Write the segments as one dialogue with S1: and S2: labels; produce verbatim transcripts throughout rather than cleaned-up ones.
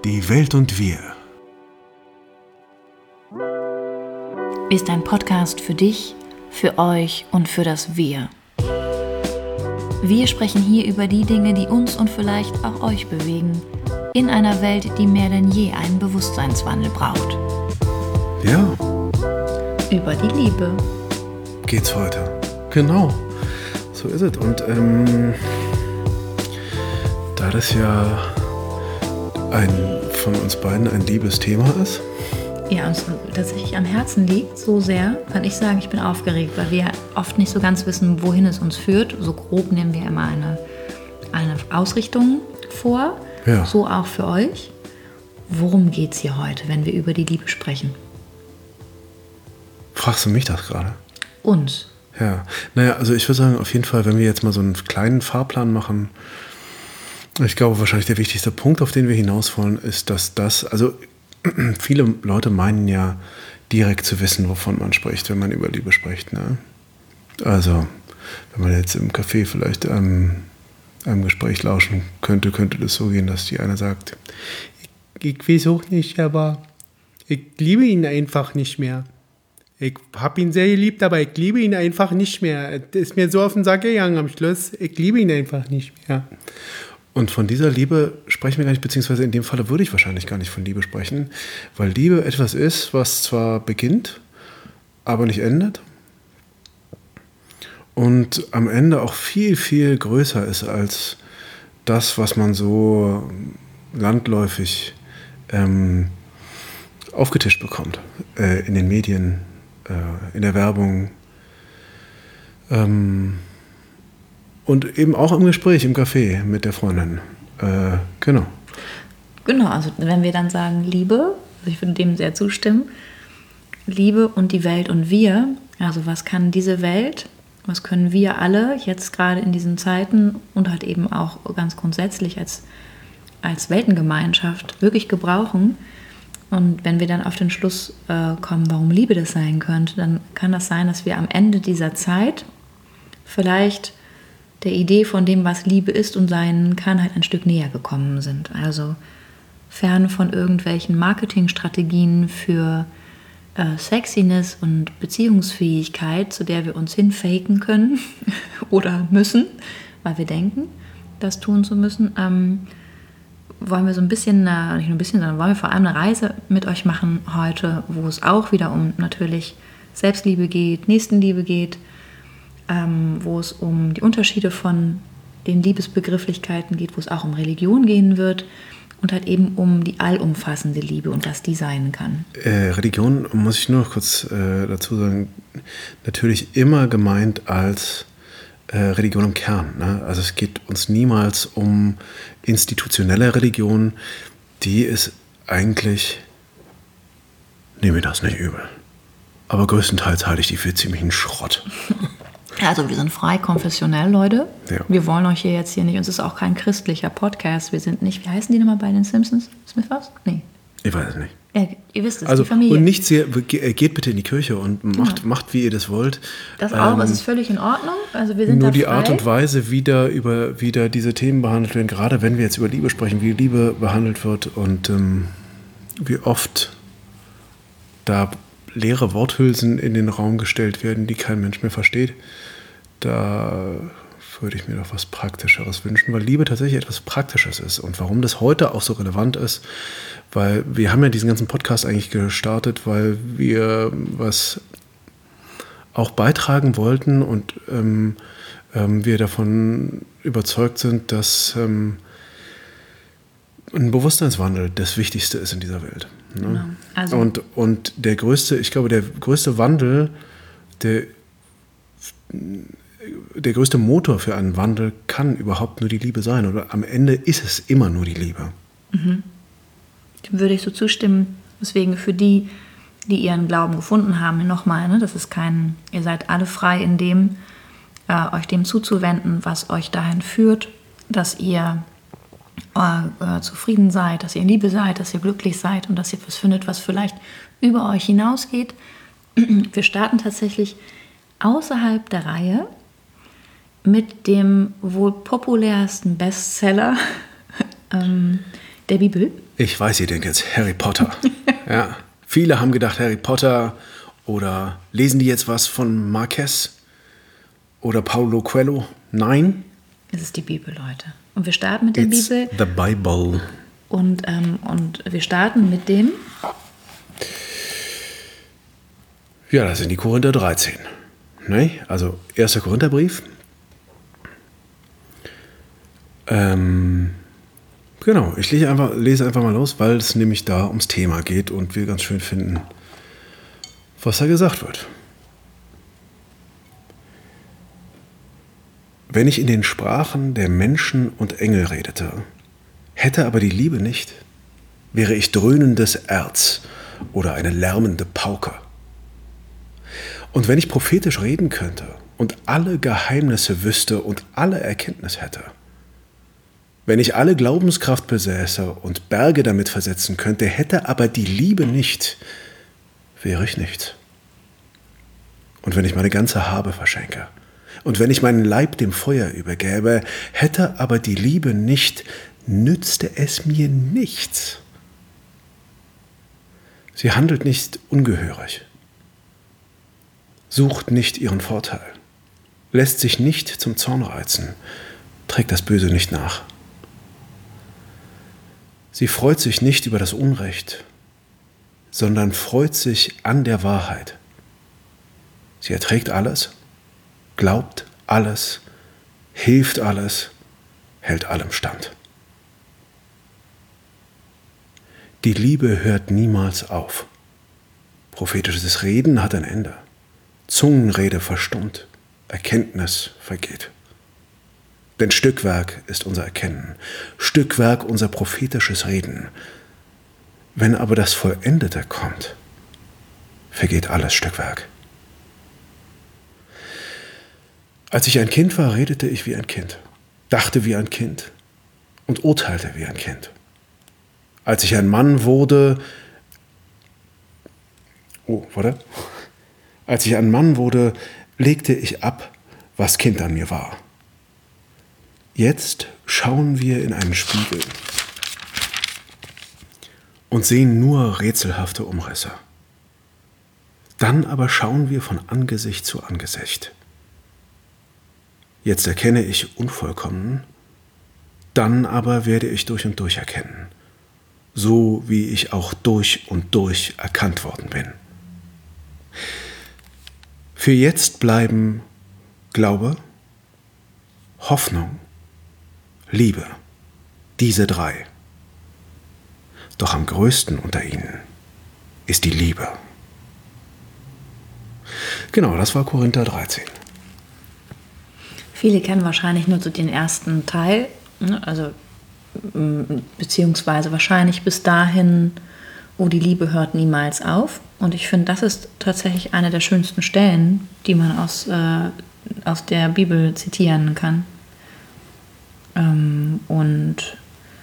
S1: Die Welt und wir.
S2: Ist ein Podcast für dich, für euch und für das Wir. Wir sprechen hier über die Dinge, die uns und vielleicht auch euch bewegen, in einer Welt, die mehr denn je einen Bewusstseinswandel braucht.
S1: Ja.
S2: Über die Liebe.
S1: Geht's heute. Genau. So ist es. Und ähm, da das ja ein von uns beiden ein liebes Thema ist.
S2: Ja, uns tatsächlich am Herzen liegt, so sehr, kann ich sagen, ich bin aufgeregt, weil wir oft nicht so ganz wissen, wohin es uns führt. So grob nehmen wir immer eine, eine Ausrichtung vor,
S1: ja.
S2: So auch für euch. Worum geht es hier heute, wenn wir über die Liebe sprechen?
S1: Fragst du mich das gerade?
S2: Uns.
S1: Ja, naja, also ich würde sagen, auf jeden Fall, wenn wir jetzt mal so einen kleinen Fahrplan machen, ich glaube, wahrscheinlich der wichtigste Punkt, auf den wir hinaus wollen, ist, dass das, also viele Leute meinen ja direkt zu wissen, wovon man spricht, wenn man über Liebe spricht. Ne? Also, wenn man jetzt im Café vielleicht ähm, einem Gespräch lauschen könnte, könnte das so gehen, dass die eine sagt, ich, ich weiß auch nicht, aber ich liebe ihn einfach nicht mehr. Ich habe ihn sehr geliebt, aber ich liebe ihn einfach nicht mehr. Es ist mir so auf den Sack gegangen am Schluss. Ich liebe ihn einfach nicht mehr. Und von dieser Liebe sprechen wir gar nicht, beziehungsweise in dem Falle würde ich wahrscheinlich gar nicht von Liebe sprechen, weil Liebe etwas ist, was zwar beginnt, aber nicht endet und am Ende auch viel, viel größer ist als das, was man so landläufig ähm, aufgetischt bekommt, äh, in den Medien, äh, in der Werbung, ähm, und eben auch im Gespräch, im Café mit der Freundin. Äh, genau.
S2: Genau, also wenn wir dann sagen Liebe, also ich würde dem sehr zustimmen, Liebe und die Welt und wir, also was kann diese Welt, was können wir alle jetzt gerade in diesen Zeiten und halt eben auch ganz grundsätzlich als, als Weltengemeinschaft wirklich gebrauchen. Und wenn wir dann auf den Schluss äh, kommen, warum Liebe das sein könnte, dann kann das sein, dass wir am Ende dieser Zeit vielleicht der Idee von dem, was Liebe ist und sein kann, halt ein Stück näher gekommen sind. Also fern von irgendwelchen Marketingstrategien für äh, Sexiness und Beziehungsfähigkeit, zu der wir uns hinfaken können oder müssen, weil wir denken, das tun zu müssen, ähm, wollen wir so ein bisschen, äh, nicht nur ein bisschen, sondern wollen wir vor allem eine Reise mit euch machen heute, wo es auch wieder um natürlich Selbstliebe geht, Nächstenliebe geht, Ähm, wo es um die Unterschiede von den Liebesbegrifflichkeiten geht, wo es auch um Religion gehen wird und halt eben um die allumfassende Liebe und was die sein kann.
S1: Äh, Religion, muss ich nur noch kurz äh, dazu sagen, natürlich immer gemeint als äh, Religion im Kern. Ne? Also es geht uns niemals um institutionelle Religion, die ist eigentlich, nehme mir das nicht übel, aber größtenteils halte ich die für ziemlichen Schrott.
S2: Also wir sind frei konfessionell, Leute.
S1: Ja.
S2: Wir wollen euch hier jetzt hier nicht, uns ist auch kein christlicher Podcast. Wir sind nicht, wie heißen die nochmal bei den Simpsons? Smithers? Nee.
S1: Ich weiß es nicht.
S2: Ja, ihr wisst es,
S1: also,
S2: die Familie.
S1: Und nicht sehr, geht bitte in die Kirche und macht, genau. macht wie ihr das wollt.
S2: Das auch,
S1: ähm,
S2: es ist völlig in Ordnung. Also wir sind
S1: nur
S2: da
S1: die
S2: frei.
S1: Art und Weise, wie da, über, wie da diese Themen behandelt werden, gerade wenn wir jetzt über Liebe sprechen, wie Liebe behandelt wird und ähm, wie oft da leere Worthülsen in den Raum gestellt werden, die kein Mensch mehr versteht. Da würde ich mir doch was Praktischeres wünschen, weil Liebe tatsächlich etwas Praktisches ist. Und warum das heute auch so relevant ist, weil wir haben ja diesen ganzen Podcast eigentlich gestartet, weil wir was auch beitragen wollten und ähm, ähm, wir davon überzeugt sind, dass ähm, ein Bewusstseinswandel das Wichtigste ist in dieser Welt. Ne?
S2: Genau. Also
S1: und, und der größte, ich glaube, der größte Wandel, der der größte Motor für einen Wandel kann überhaupt nur die Liebe sein. Oder am Ende ist es immer nur die Liebe.
S2: Mhm. Dem würde ich so zustimmen. Deswegen für die, die ihren Glauben gefunden haben, nochmal, ne, das ist kein, ihr seid alle frei in dem, äh, euch dem zuzuwenden, was euch dahin führt, dass ihr äh, zufrieden seid, dass ihr in Liebe seid, dass ihr glücklich seid und dass ihr etwas findet, was vielleicht über euch hinausgeht. Wir starten tatsächlich außerhalb der Reihe mit dem wohl populärsten Bestseller ähm, Der Bibel?
S1: Ich weiß, ihr denkt jetzt Harry Potter. Ja, viele haben gedacht Harry Potter oder lesen die jetzt was von Marquez oder Paulo Coelho? Nein.
S2: Es ist die Bibel, Leute. Und wir starten mit der
S1: It's
S2: Bibel.
S1: The Bible.
S2: Und, ähm, und wir starten mit dem...
S1: Ja, das sind die Korinther dreizehn. Ne? Also erster Korintherbrief. Ähm, genau, ich lese einfach, lese einfach mal los, weil es nämlich da ums Thema geht und wir ganz schön finden, was da gesagt wird. Wenn ich in den Sprachen der Menschen und Engel redete, hätte aber die Liebe nicht, wäre ich dröhnendes Erz oder eine lärmende Pauke. Und wenn ich prophetisch reden könnte und alle Geheimnisse wüsste und alle Erkenntnis hätte, wenn ich alle Glaubenskraft besäße und Berge damit versetzen könnte, hätte aber die Liebe nicht, wäre ich nichts. Und wenn ich meine ganze Habe verschenke und wenn ich meinen Leib dem Feuer übergäbe, hätte aber die Liebe nicht, nützte es mir nichts. Sie handelt nicht ungehörig, sucht nicht ihren Vorteil, lässt sich nicht zum Zorn reizen, trägt das Böse nicht nach. Sie freut sich nicht über das Unrecht, sondern freut sich an der Wahrheit. Sie erträgt alles, glaubt alles, hilft alles, hält allem stand. Die Liebe hört niemals auf. Prophetisches Reden hat ein Ende. Zungenrede verstummt, Erkenntnis vergeht. Denn Stückwerk ist unser Erkennen, Stückwerk unser prophetisches Reden. Wenn aber das Vollendete kommt, vergeht alles Stückwerk. Als ich ein Kind war, redete ich wie ein Kind, dachte wie ein Kind und urteilte wie ein Kind. Als ich ein Mann wurde, oh, warte. Als ich ein Mann wurde, legte ich ab, was Kind an mir war. Jetzt schauen wir in einen Spiegel und sehen nur rätselhafte Umrisse. Dann aber schauen wir von Angesicht zu Angesicht. Jetzt erkenne ich unvollkommen, dann aber werde ich durch und durch erkennen, so wie ich auch durch und durch erkannt worden bin. Für jetzt bleiben Glaube, Hoffnung, Liebe, diese drei. Doch am größten unter ihnen ist die Liebe. Genau, das war Korinther dreizehn.
S2: Viele kennen wahrscheinlich nur so den ersten Teil, ne? Also beziehungsweise wahrscheinlich bis dahin, wo die Liebe hört niemals auf. Und ich finde, das ist tatsächlich eine der schönsten Stellen, die man aus, äh, aus der Bibel zitieren kann. Ähm, und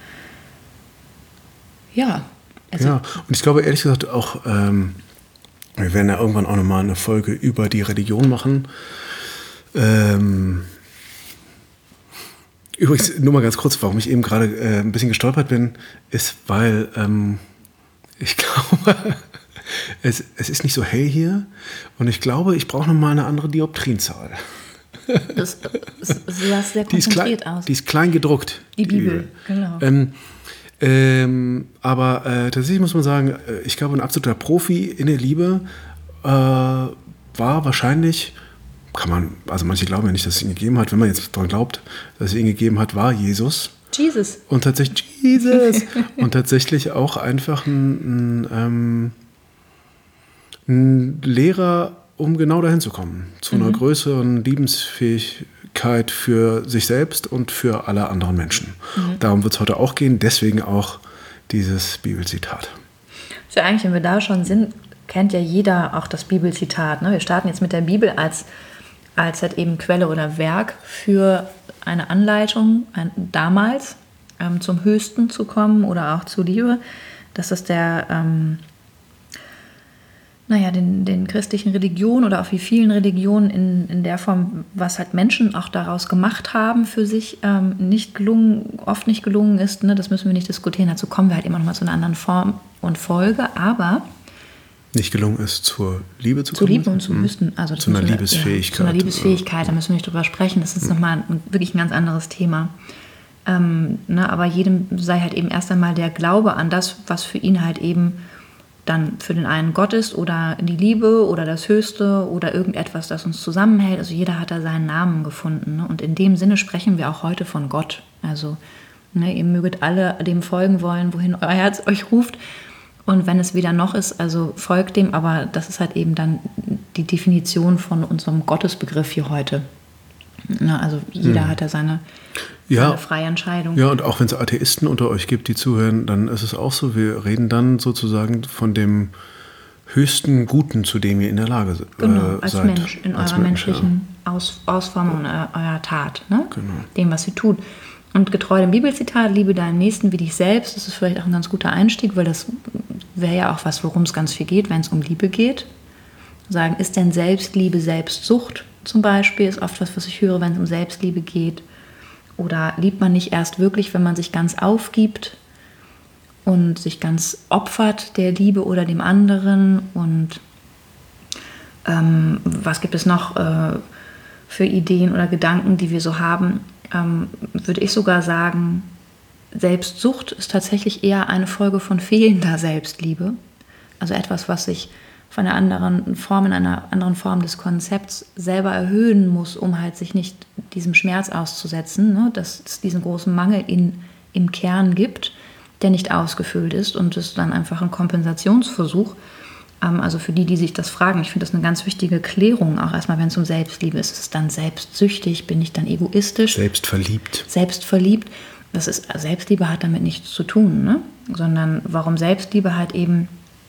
S2: ja. Also
S1: ja, und ich glaube ehrlich gesagt auch, ähm, wir werden ja irgendwann auch nochmal eine Folge über die Religion machen. Ähm, übrigens, nur mal ganz kurz, warum ich eben gerade äh, ein bisschen gestolpert bin, ist, weil ähm, ich glaube, es, es ist nicht so hell hier und ich glaube, ich brauche nochmal eine andere Dioptrienzahl.
S2: Das, das sah sehr
S1: Die ist, klein,
S2: konzentriert aus.
S1: die ist klein gedruckt.
S2: Die Bibel, genau.
S1: Ähm, ähm, aber äh, tatsächlich muss man sagen, äh, ich glaube, ein absoluter Profi in der Liebe äh, war wahrscheinlich, kann man, also manche glauben ja nicht, dass es ihn gegeben hat, wenn man jetzt daran glaubt, dass es ihn gegeben hat, war Jesus.
S2: Jesus.
S1: Und tatsächlich Jesus. Und tatsächlich auch einfach ein, ein, ähm, ein Lehrer, um genau dahin zu kommen. Zu einer mhm. größeren Liebensfähigkeit für sich selbst und für alle anderen Menschen. Mhm. Darum wird es heute auch gehen. Deswegen auch dieses Bibelzitat.
S2: So, eigentlich, wenn wir da schon sind, kennt ja jeder auch das Bibelzitat. Ne? Wir starten jetzt mit der Bibel als, als halt eben Quelle oder Werk für eine Anleitung, ein, damals ähm, zum Höchsten zu kommen oder auch zu Liebe. Das ist der, ähm, naja, den, den christlichen Religionen oder auch wie vielen Religionen in, in der Form, was halt Menschen auch daraus gemacht haben für sich, ähm, nicht gelungen, oft nicht gelungen ist. Ne? Das müssen wir nicht diskutieren. Dazu kommen wir halt immer noch mal zu einer anderen Form und Folge. Aber
S1: nicht gelungen ist, zur Liebe zu kommen?
S2: Zur Liebe und zum Wüsten. Also
S1: zu einer
S2: wir,
S1: Liebesfähigkeit.
S2: Ja, zu einer Liebesfähigkeit, da müssen wir nicht drüber sprechen. Das ist mhm. nochmal ein, wirklich ein ganz anderes Thema. Ähm, ne, aber jedem sei halt eben erst einmal der Glaube an das, was für ihn halt eben dann für den einen Gott ist oder die Liebe oder das Höchste oder irgendetwas, das uns zusammenhält. Also jeder hat da seinen Namen gefunden. Ne? Und in dem Sinne sprechen wir auch heute von Gott. Also ne, ihr möget alle dem folgen wollen, wohin euer Herz euch ruft. Und wenn es weder noch ist, also folgt dem. Aber das ist halt eben dann die Definition von unserem Gottesbegriff hier heute. Ja, also jeder hm. hat da seine,
S1: ja,
S2: seine freie Entscheidung.
S1: Ja, und auch wenn es Atheisten unter euch gibt, die zuhören, dann ist es auch so, wir reden dann sozusagen von dem höchsten Guten, zu dem ihr in der Lage seid.
S2: Genau, als seid. Mensch, in als eurer Mensch, menschlichen ja. Aus, Ausformung eurer, eurer Tat, ne?
S1: Genau.
S2: Dem, was ihr tut. Und getreu dem Bibelzitat, liebe deinen Nächsten wie dich selbst, das ist vielleicht auch ein ganz guter Einstieg, weil das wäre ja auch was, worum es ganz viel geht, wenn es um Liebe geht. Sagen, ist denn Selbstliebe Selbstsucht? Zum Beispiel ist oft was, was ich höre, wenn es um Selbstliebe geht. Oder liebt man nicht erst wirklich, wenn man sich ganz aufgibt und sich ganz opfert der Liebe oder dem anderen? Und ähm, was gibt es noch äh, für Ideen oder Gedanken, die wir so haben? Ähm, würde ich sogar sagen, Selbstsucht ist tatsächlich eher eine Folge von fehlender Selbstliebe. Also etwas, was sich von einer anderen Form, in einer anderen Form des Konzepts selber erhöhen muss, um halt sich nicht diesem Schmerz auszusetzen, ne? Dass es diesen großen Mangel in, im Kern gibt, der nicht ausgefüllt ist und es dann einfach ein Kompensationsversuch. Ähm, also für die, die sich das fragen, ich finde das eine ganz wichtige Klärung, auch erstmal, wenn es um Selbstliebe ist. Ist es dann selbstsüchtig? Bin ich dann egoistisch?
S1: Selbstverliebt.
S2: Selbstverliebt. Das ist, Selbstliebe hat damit nichts zu tun, ne? Sondern warum Selbstliebe halt eben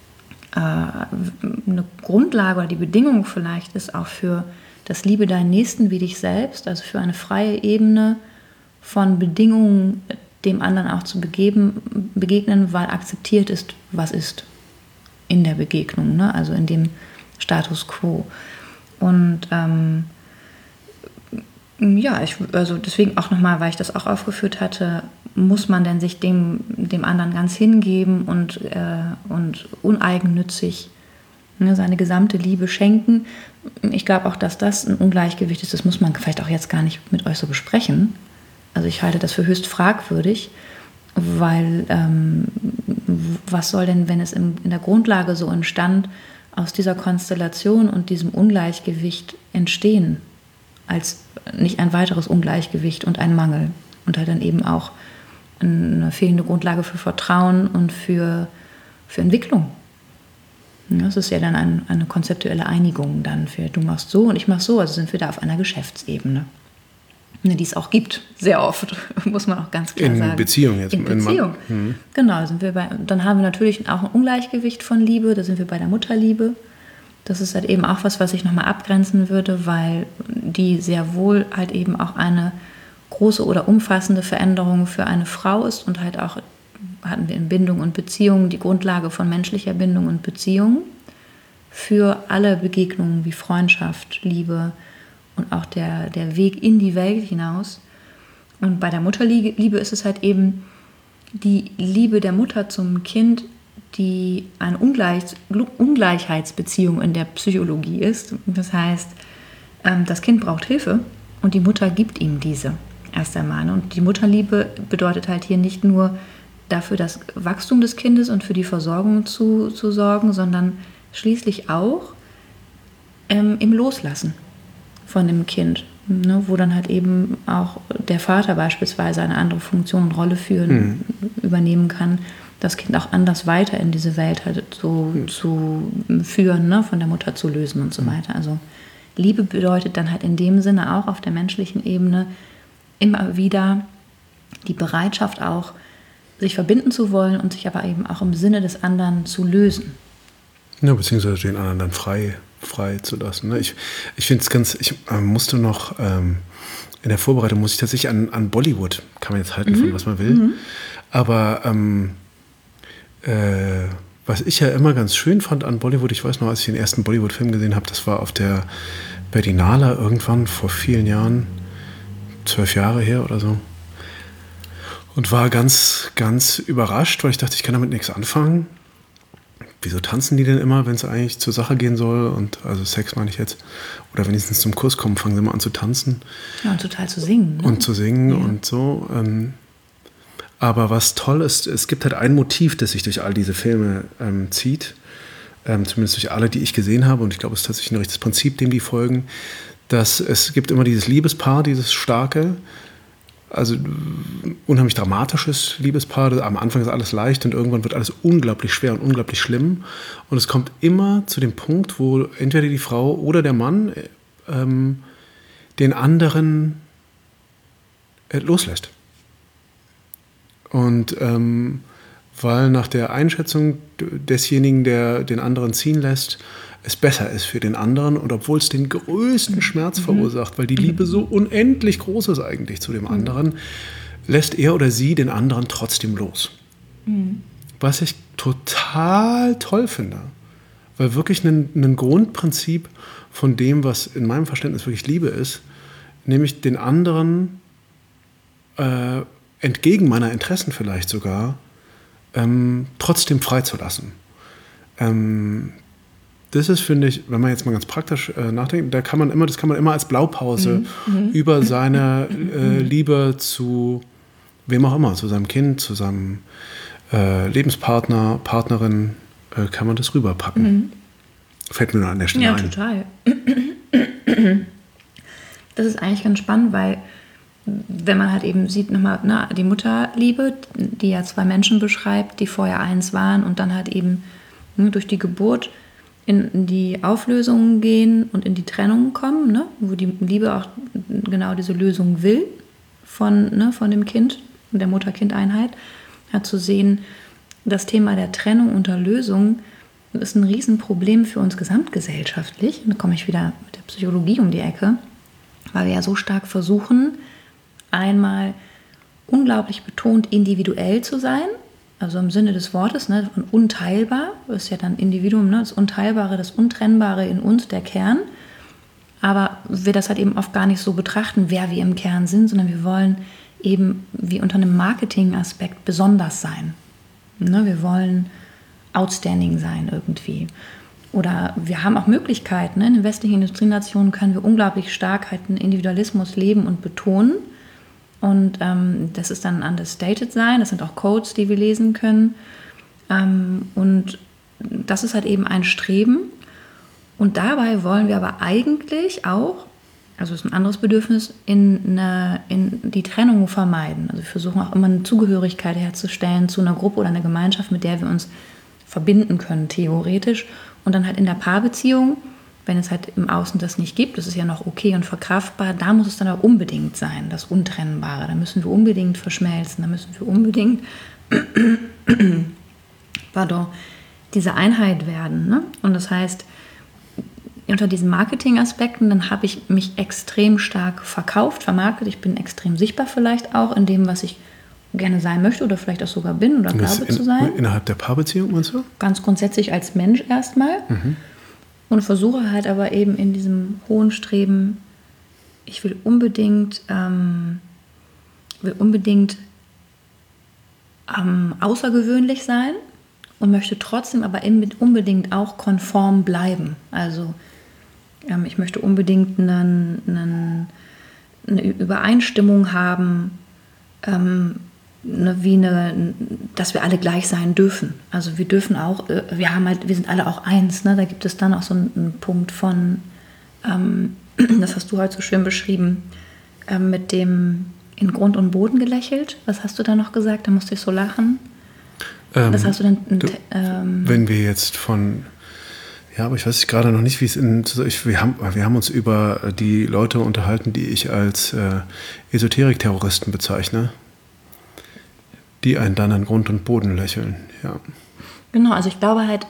S2: eine Grundlage oder die Bedingung vielleicht ist auch für das Liebe deinen Nächsten wie dich selbst, also für eine freie Ebene von Bedingungen dem anderen auch zu begeben, begegnen, weil akzeptiert ist, was ist in der Begegnung, ne? Also in dem Status quo. Und ähm, ja, ich, also deswegen auch nochmal, weil ich das auch aufgeführt hatte, muss man denn sich dem, dem anderen ganz hingeben und, äh, und uneigennützig, ne, seine gesamte Liebe schenken. Ich glaube auch, dass das ein Ungleichgewicht ist. Das muss man vielleicht auch jetzt gar nicht mit euch so besprechen. Also ich halte das für höchst fragwürdig, weil ähm, was soll denn, wenn es in, in der Grundlage so entstand, aus dieser Konstellation und diesem Ungleichgewicht entstehen, als nicht ein weiteres Ungleichgewicht und ein Mangel und halt dann eben auch eine fehlende Grundlage für Vertrauen und für, für Entwicklung. Das ist ja dann ein, eine konzeptuelle Einigung dann für du machst so und ich mach so, also sind wir da auf einer Geschäftsebene, die es auch gibt, sehr oft, muss man auch ganz klar
S1: in
S2: sagen.
S1: In Beziehung jetzt.
S2: In Beziehung, mhm. Genau. Sind wir bei, dann haben wir natürlich auch ein Ungleichgewicht von Liebe, da sind wir bei der Mutterliebe. Das ist halt eben auch was, was ich nochmal abgrenzen würde, weil die sehr wohl halt eben auch eine große oder umfassende Veränderung für eine Frau ist und halt auch, hatten wir in Bindung und Beziehung, die Grundlage von menschlicher Bindung und Beziehung für alle Begegnungen wie Freundschaft, Liebe und auch der, der Weg in die Welt hinaus. Und bei der Mutterliebe ist es halt eben die Liebe der Mutter zum Kind, die eine Ungleich, Ungleichheitsbeziehung in der Psychologie ist. Das heißt, das Kind braucht Hilfe und die Mutter gibt ihm diese erst einmal. Und die Mutterliebe bedeutet halt hier nicht nur dafür das Wachstum des Kindes und für die Versorgung zu, zu sorgen, sondern schließlich auch ähm, im Loslassen von dem Kind, ne, wo dann halt eben auch der Vater beispielsweise eine andere Funktion und Rolle führen, mhm. übernehmen kann, das Kind auch anders weiter in diese Welt halt so mhm. zu führen, ne, von der Mutter zu lösen und so mhm. weiter. Also Liebe bedeutet dann halt in dem Sinne auch auf der menschlichen Ebene immer wieder die Bereitschaft auch, sich verbinden zu wollen und sich aber eben auch im Sinne des anderen zu lösen.
S1: Ja, beziehungsweise den anderen dann frei, frei zu lassen. Ne? Ich, ich finde es ganz, ich äh, musste noch, ähm, in der Vorbereitung muss ich tatsächlich an, an Bollywood, kann man jetzt halten, mhm. von was man will, mhm. aber ähm, äh, was ich ja immer ganz schön fand an Bollywood, ich weiß noch, als ich den ersten Bollywood-Film gesehen habe, das war auf der Berlinale irgendwann vor vielen Jahren, zwölf Jahre her oder so. Und war ganz, ganz überrascht, weil ich dachte, ich kann damit nichts anfangen. Wieso tanzen die denn immer, wenn es eigentlich zur Sache gehen soll? Und also Sex meine ich jetzt. Oder wenigstens zum Kuss kommen, fangen sie immer an zu tanzen.
S2: Ja, und total zu singen. Ne?
S1: Und zu singen
S2: ja.
S1: und so. Ähm, aber was toll ist, es gibt halt ein Motiv, das sich durch all diese Filme ähm, zieht. Ähm, zumindest durch alle, die ich gesehen habe. Und ich glaube, es ist tatsächlich ein richtiges Prinzip, dem die folgen. Dass es gibt immer dieses Liebespaar, dieses starke, also unheimlich dramatisches Liebespaar. Am Anfang ist alles leicht und irgendwann wird alles unglaublich schwer und unglaublich schlimm. Und es kommt immer zu dem Punkt, wo entweder die Frau oder der Mann ähm, den anderen äh, loslässt. Und ähm, weil nach der Einschätzung desjenigen, der den anderen ziehen lässt, es besser ist für den anderen und obwohl es den größten Schmerz verursacht, weil die Liebe so unendlich groß ist eigentlich zu dem anderen, lässt er oder sie den anderen trotzdem los. Mhm. Was ich total toll finde, weil wirklich ein, ein Grundprinzip von dem, was in meinem Verständnis wirklich Liebe ist, nämlich den anderen äh, entgegen meiner Interessen vielleicht sogar ähm, trotzdem freizulassen. Ähm, Das ist, finde ich, wenn man jetzt mal ganz praktisch äh, nachdenkt, da kann man immer, das kann man immer als Blaupause mhm. über seine äh, Liebe zu wem auch immer, zu seinem Kind, zu seinem äh, Lebenspartner, Partnerin, äh, kann man das rüberpacken. Mhm. Fällt mir nur an der Stelle
S2: ja,
S1: ein.
S2: Ja, total. Das ist eigentlich ganz spannend, weil wenn man halt eben sieht, nochmal ne, die Mutterliebe, die ja zwei Menschen beschreibt, die vorher eins waren und dann halt eben ne, durch die Geburt in die Auflösung gehen und in die Trennung kommen, ne? Wo die Liebe auch genau diese Lösung will von, ne, von dem Kind, der Mutter-Kind-Einheit, ja, zu sehen, das Thema der Trennung und der Lösung ist ein Riesenproblem für uns gesamtgesellschaftlich. Da komme ich wieder mit der Psychologie um die Ecke, weil wir ja so stark versuchen, einmal unglaublich betont individuell zu sein, also im Sinne des Wortes, ne, von unteilbar, das ist ja dann Individuum, ne, das Unteilbare, das Untrennbare in uns, der Kern. Aber wir das halt eben oft gar nicht so betrachten, wer wir im Kern sind, sondern wir wollen eben wie unter einem Marketing-Aspekt besonders sein. Ne, wir wollen outstanding sein irgendwie. Oder wir haben auch Möglichkeiten. Ne? In den westlichen Industrienationen können wir unglaublich stark halt einen Individualismus leben und betonen. Und ähm, das ist dann understated sein. Das sind auch Codes, die wir lesen können. Ähm, und das ist halt eben ein Streben. Und dabei wollen wir aber eigentlich auch, also das ist ein anderes Bedürfnis, in, eine, in die Trennung vermeiden. Also wir versuchen auch immer eine Zugehörigkeit herzustellen zu einer Gruppe oder einer Gemeinschaft, mit der wir uns verbinden können, theoretisch. Und dann halt in der Paarbeziehung, wenn es halt im Außen das nicht gibt, das ist ja noch okay und verkraftbar, da muss es dann auch unbedingt sein, das Untrennbare. Da müssen wir unbedingt verschmelzen, da müssen wir unbedingt pardon, diese Einheit werden. Ne? Und das heißt, unter diesen Marketing-Aspekten, dann habe ich mich extrem stark verkauft, vermarktet. Ich bin extrem sichtbar vielleicht auch in dem, was ich gerne sein möchte oder vielleicht auch sogar bin oder glaube zu sein.
S1: Innerhalb der Paarbeziehung, meinst du?
S2: Ganz grundsätzlich als Mensch erstmal. Mhm. Und versuche halt aber eben in diesem hohen Streben, ich will unbedingt, ähm, will unbedingt ähm, außergewöhnlich sein und möchte trotzdem aber unbedingt auch konform bleiben. Also ähm, ich möchte unbedingt einen, einen, eine Übereinstimmung haben, ähm, Ne, wie eine, dass wir alle gleich sein dürfen. Also wir dürfen auch, wir haben halt, wir sind alle auch eins. Ne? Da gibt es dann auch so einen, einen Punkt von, ähm, das hast du heute so schön beschrieben, äh, mit dem in Grund und Boden gelächelt. Was hast du da noch gesagt? Da musste ich so lachen. Ähm, Was hast du denn?
S1: Du, ähm, wenn wir jetzt von, ja, aber ich weiß gerade noch nicht, wie es in, ich, wir haben, wir haben uns über die Leute unterhalten, die ich als äh, Esoterik-Terroristen bezeichne. Die einen dann an Grund und Boden lächeln, ja.
S2: Genau, also ich glaube halt,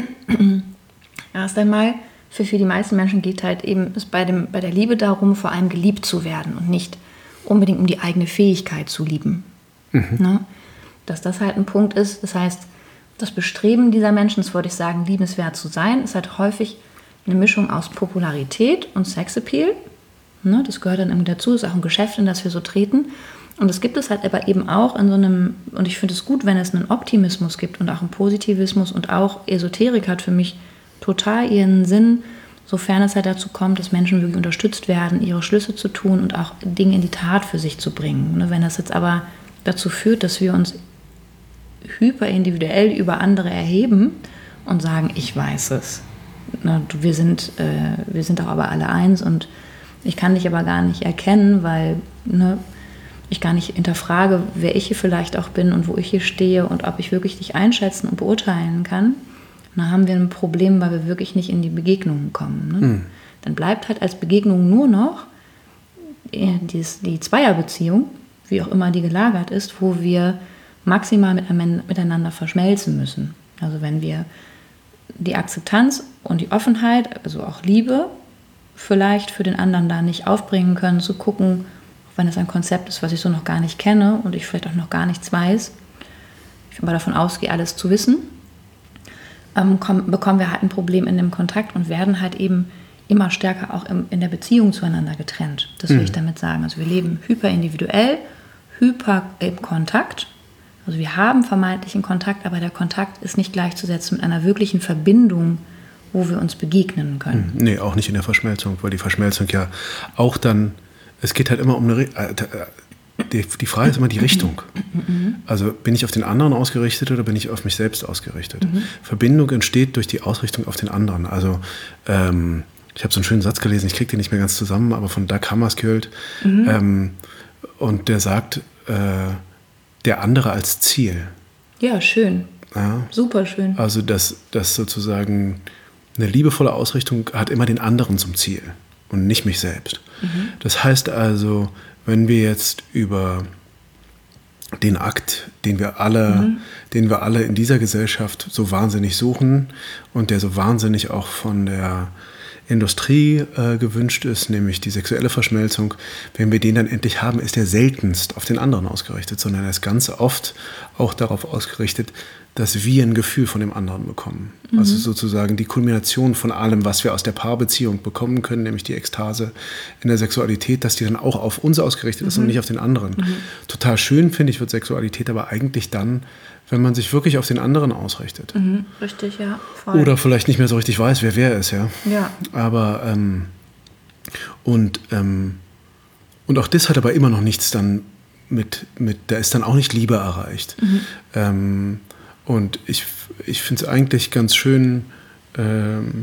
S2: erst einmal, für, für die meisten Menschen geht halt eben es bei, dem, bei der Liebe darum, vor allem geliebt zu werden und nicht unbedingt um die eigene Fähigkeit zu lieben. Mhm. Ne? Dass das halt ein Punkt ist, das heißt, das Bestreben dieser Menschen, das würde ich sagen, liebenswert zu sein, ist halt häufig eine Mischung aus Popularität und Sexappeal. Ne, das gehört dann irgendwie dazu, ist auch ein Geschäft, in das wir so treten. Und das gibt es halt aber eben auch in so einem, und ich finde es gut, wenn es einen Optimismus gibt und auch einen Positivismus, und auch Esoterik hat für mich total ihren Sinn, sofern es halt dazu kommt, dass Menschen wirklich unterstützt werden, ihre Schlüsse zu tun und auch Dinge in die Tat für sich zu bringen. Ne, wenn das jetzt aber dazu führt, dass wir uns hyperindividuell über andere erheben und sagen, ich weiß es. Ne, wir sind, äh, wir sind doch aber alle eins und ich kann dich aber gar nicht erkennen, weil ne, ich gar nicht hinterfrage, wer ich hier vielleicht auch bin und wo ich hier stehe und ob ich wirklich dich einschätzen und beurteilen kann. Dann haben wir ein Problem, weil wir wirklich nicht in die Begegnungen kommen. Ne? Mhm. Dann bleibt halt als Begegnung nur noch die, die Zweierbeziehung, wie auch immer die gelagert ist, wo wir maximal miteinander verschmelzen müssen. Also wenn wir die Akzeptanz und die Offenheit, also auch Liebe, vielleicht für den anderen da nicht aufbringen können, zu gucken, auch wenn es ein Konzept ist, was ich so noch gar nicht kenne und ich vielleicht auch noch gar nichts weiß, ich aber davon ausgehe, alles zu wissen, ähm, kommen, bekommen wir halt ein Problem in dem Kontakt und werden halt eben immer stärker auch im, in der Beziehung zueinander getrennt. Das will mhm. ich damit sagen. Also wir leben hyperindividuell, hyper im Kontakt. Also wir haben vermeintlichen Kontakt, aber der Kontakt ist nicht gleichzusetzen mit einer wirklichen Verbindung, wo wir uns begegnen können.
S1: Nee, auch nicht in der Verschmelzung, weil die Verschmelzung ja auch dann, es geht halt immer um eine, äh, die, die Frage ist immer die Richtung. Also bin ich auf den anderen ausgerichtet oder bin ich auf mich selbst ausgerichtet? Mhm. Verbindung entsteht durch die Ausrichtung auf den anderen. Also ähm, ich habe so einen schönen Satz gelesen, ich kriege den nicht mehr ganz zusammen, aber von Dag Hammarskjöld. Mhm. Ähm, und der sagt, äh, der andere als Ziel.
S2: Ja, schön. Ja. Super schön.
S1: Also dass das sozusagen eine liebevolle Ausrichtung hat immer den anderen zum Ziel und nicht mich selbst. Mhm. Das heißt also, wenn wir jetzt über den Akt, den wir alle, mhm. den wir alle in dieser Gesellschaft so wahnsinnig suchen und der so wahnsinnig auch von der Industrie äh, gewünscht ist, nämlich die sexuelle Verschmelzung, wenn wir den dann endlich haben, ist er seltenst auf den anderen ausgerichtet, sondern er ist ganz oft auch darauf ausgerichtet, dass wir ein Gefühl von dem anderen bekommen. Mhm. Also sozusagen die Kulmination von allem, was wir aus der Paarbeziehung bekommen können, nämlich die Ekstase in der Sexualität, dass die dann auch auf uns ausgerichtet mhm. ist und nicht auf den anderen. Mhm. Total schön, finde ich, wird Sexualität aber eigentlich dann, wenn man sich wirklich auf den anderen ausrichtet.
S2: Mhm, richtig, ja. Voll.
S1: Oder vielleicht nicht mehr so richtig weiß, wer wer ist, ja.
S2: Ja.
S1: Aber, ähm, und, ähm, und auch das hat aber immer noch nichts dann mit, mit da ist dann auch nicht Liebe erreicht. Mhm. Ähm, und ich, ich finde es eigentlich ganz schön, ähm,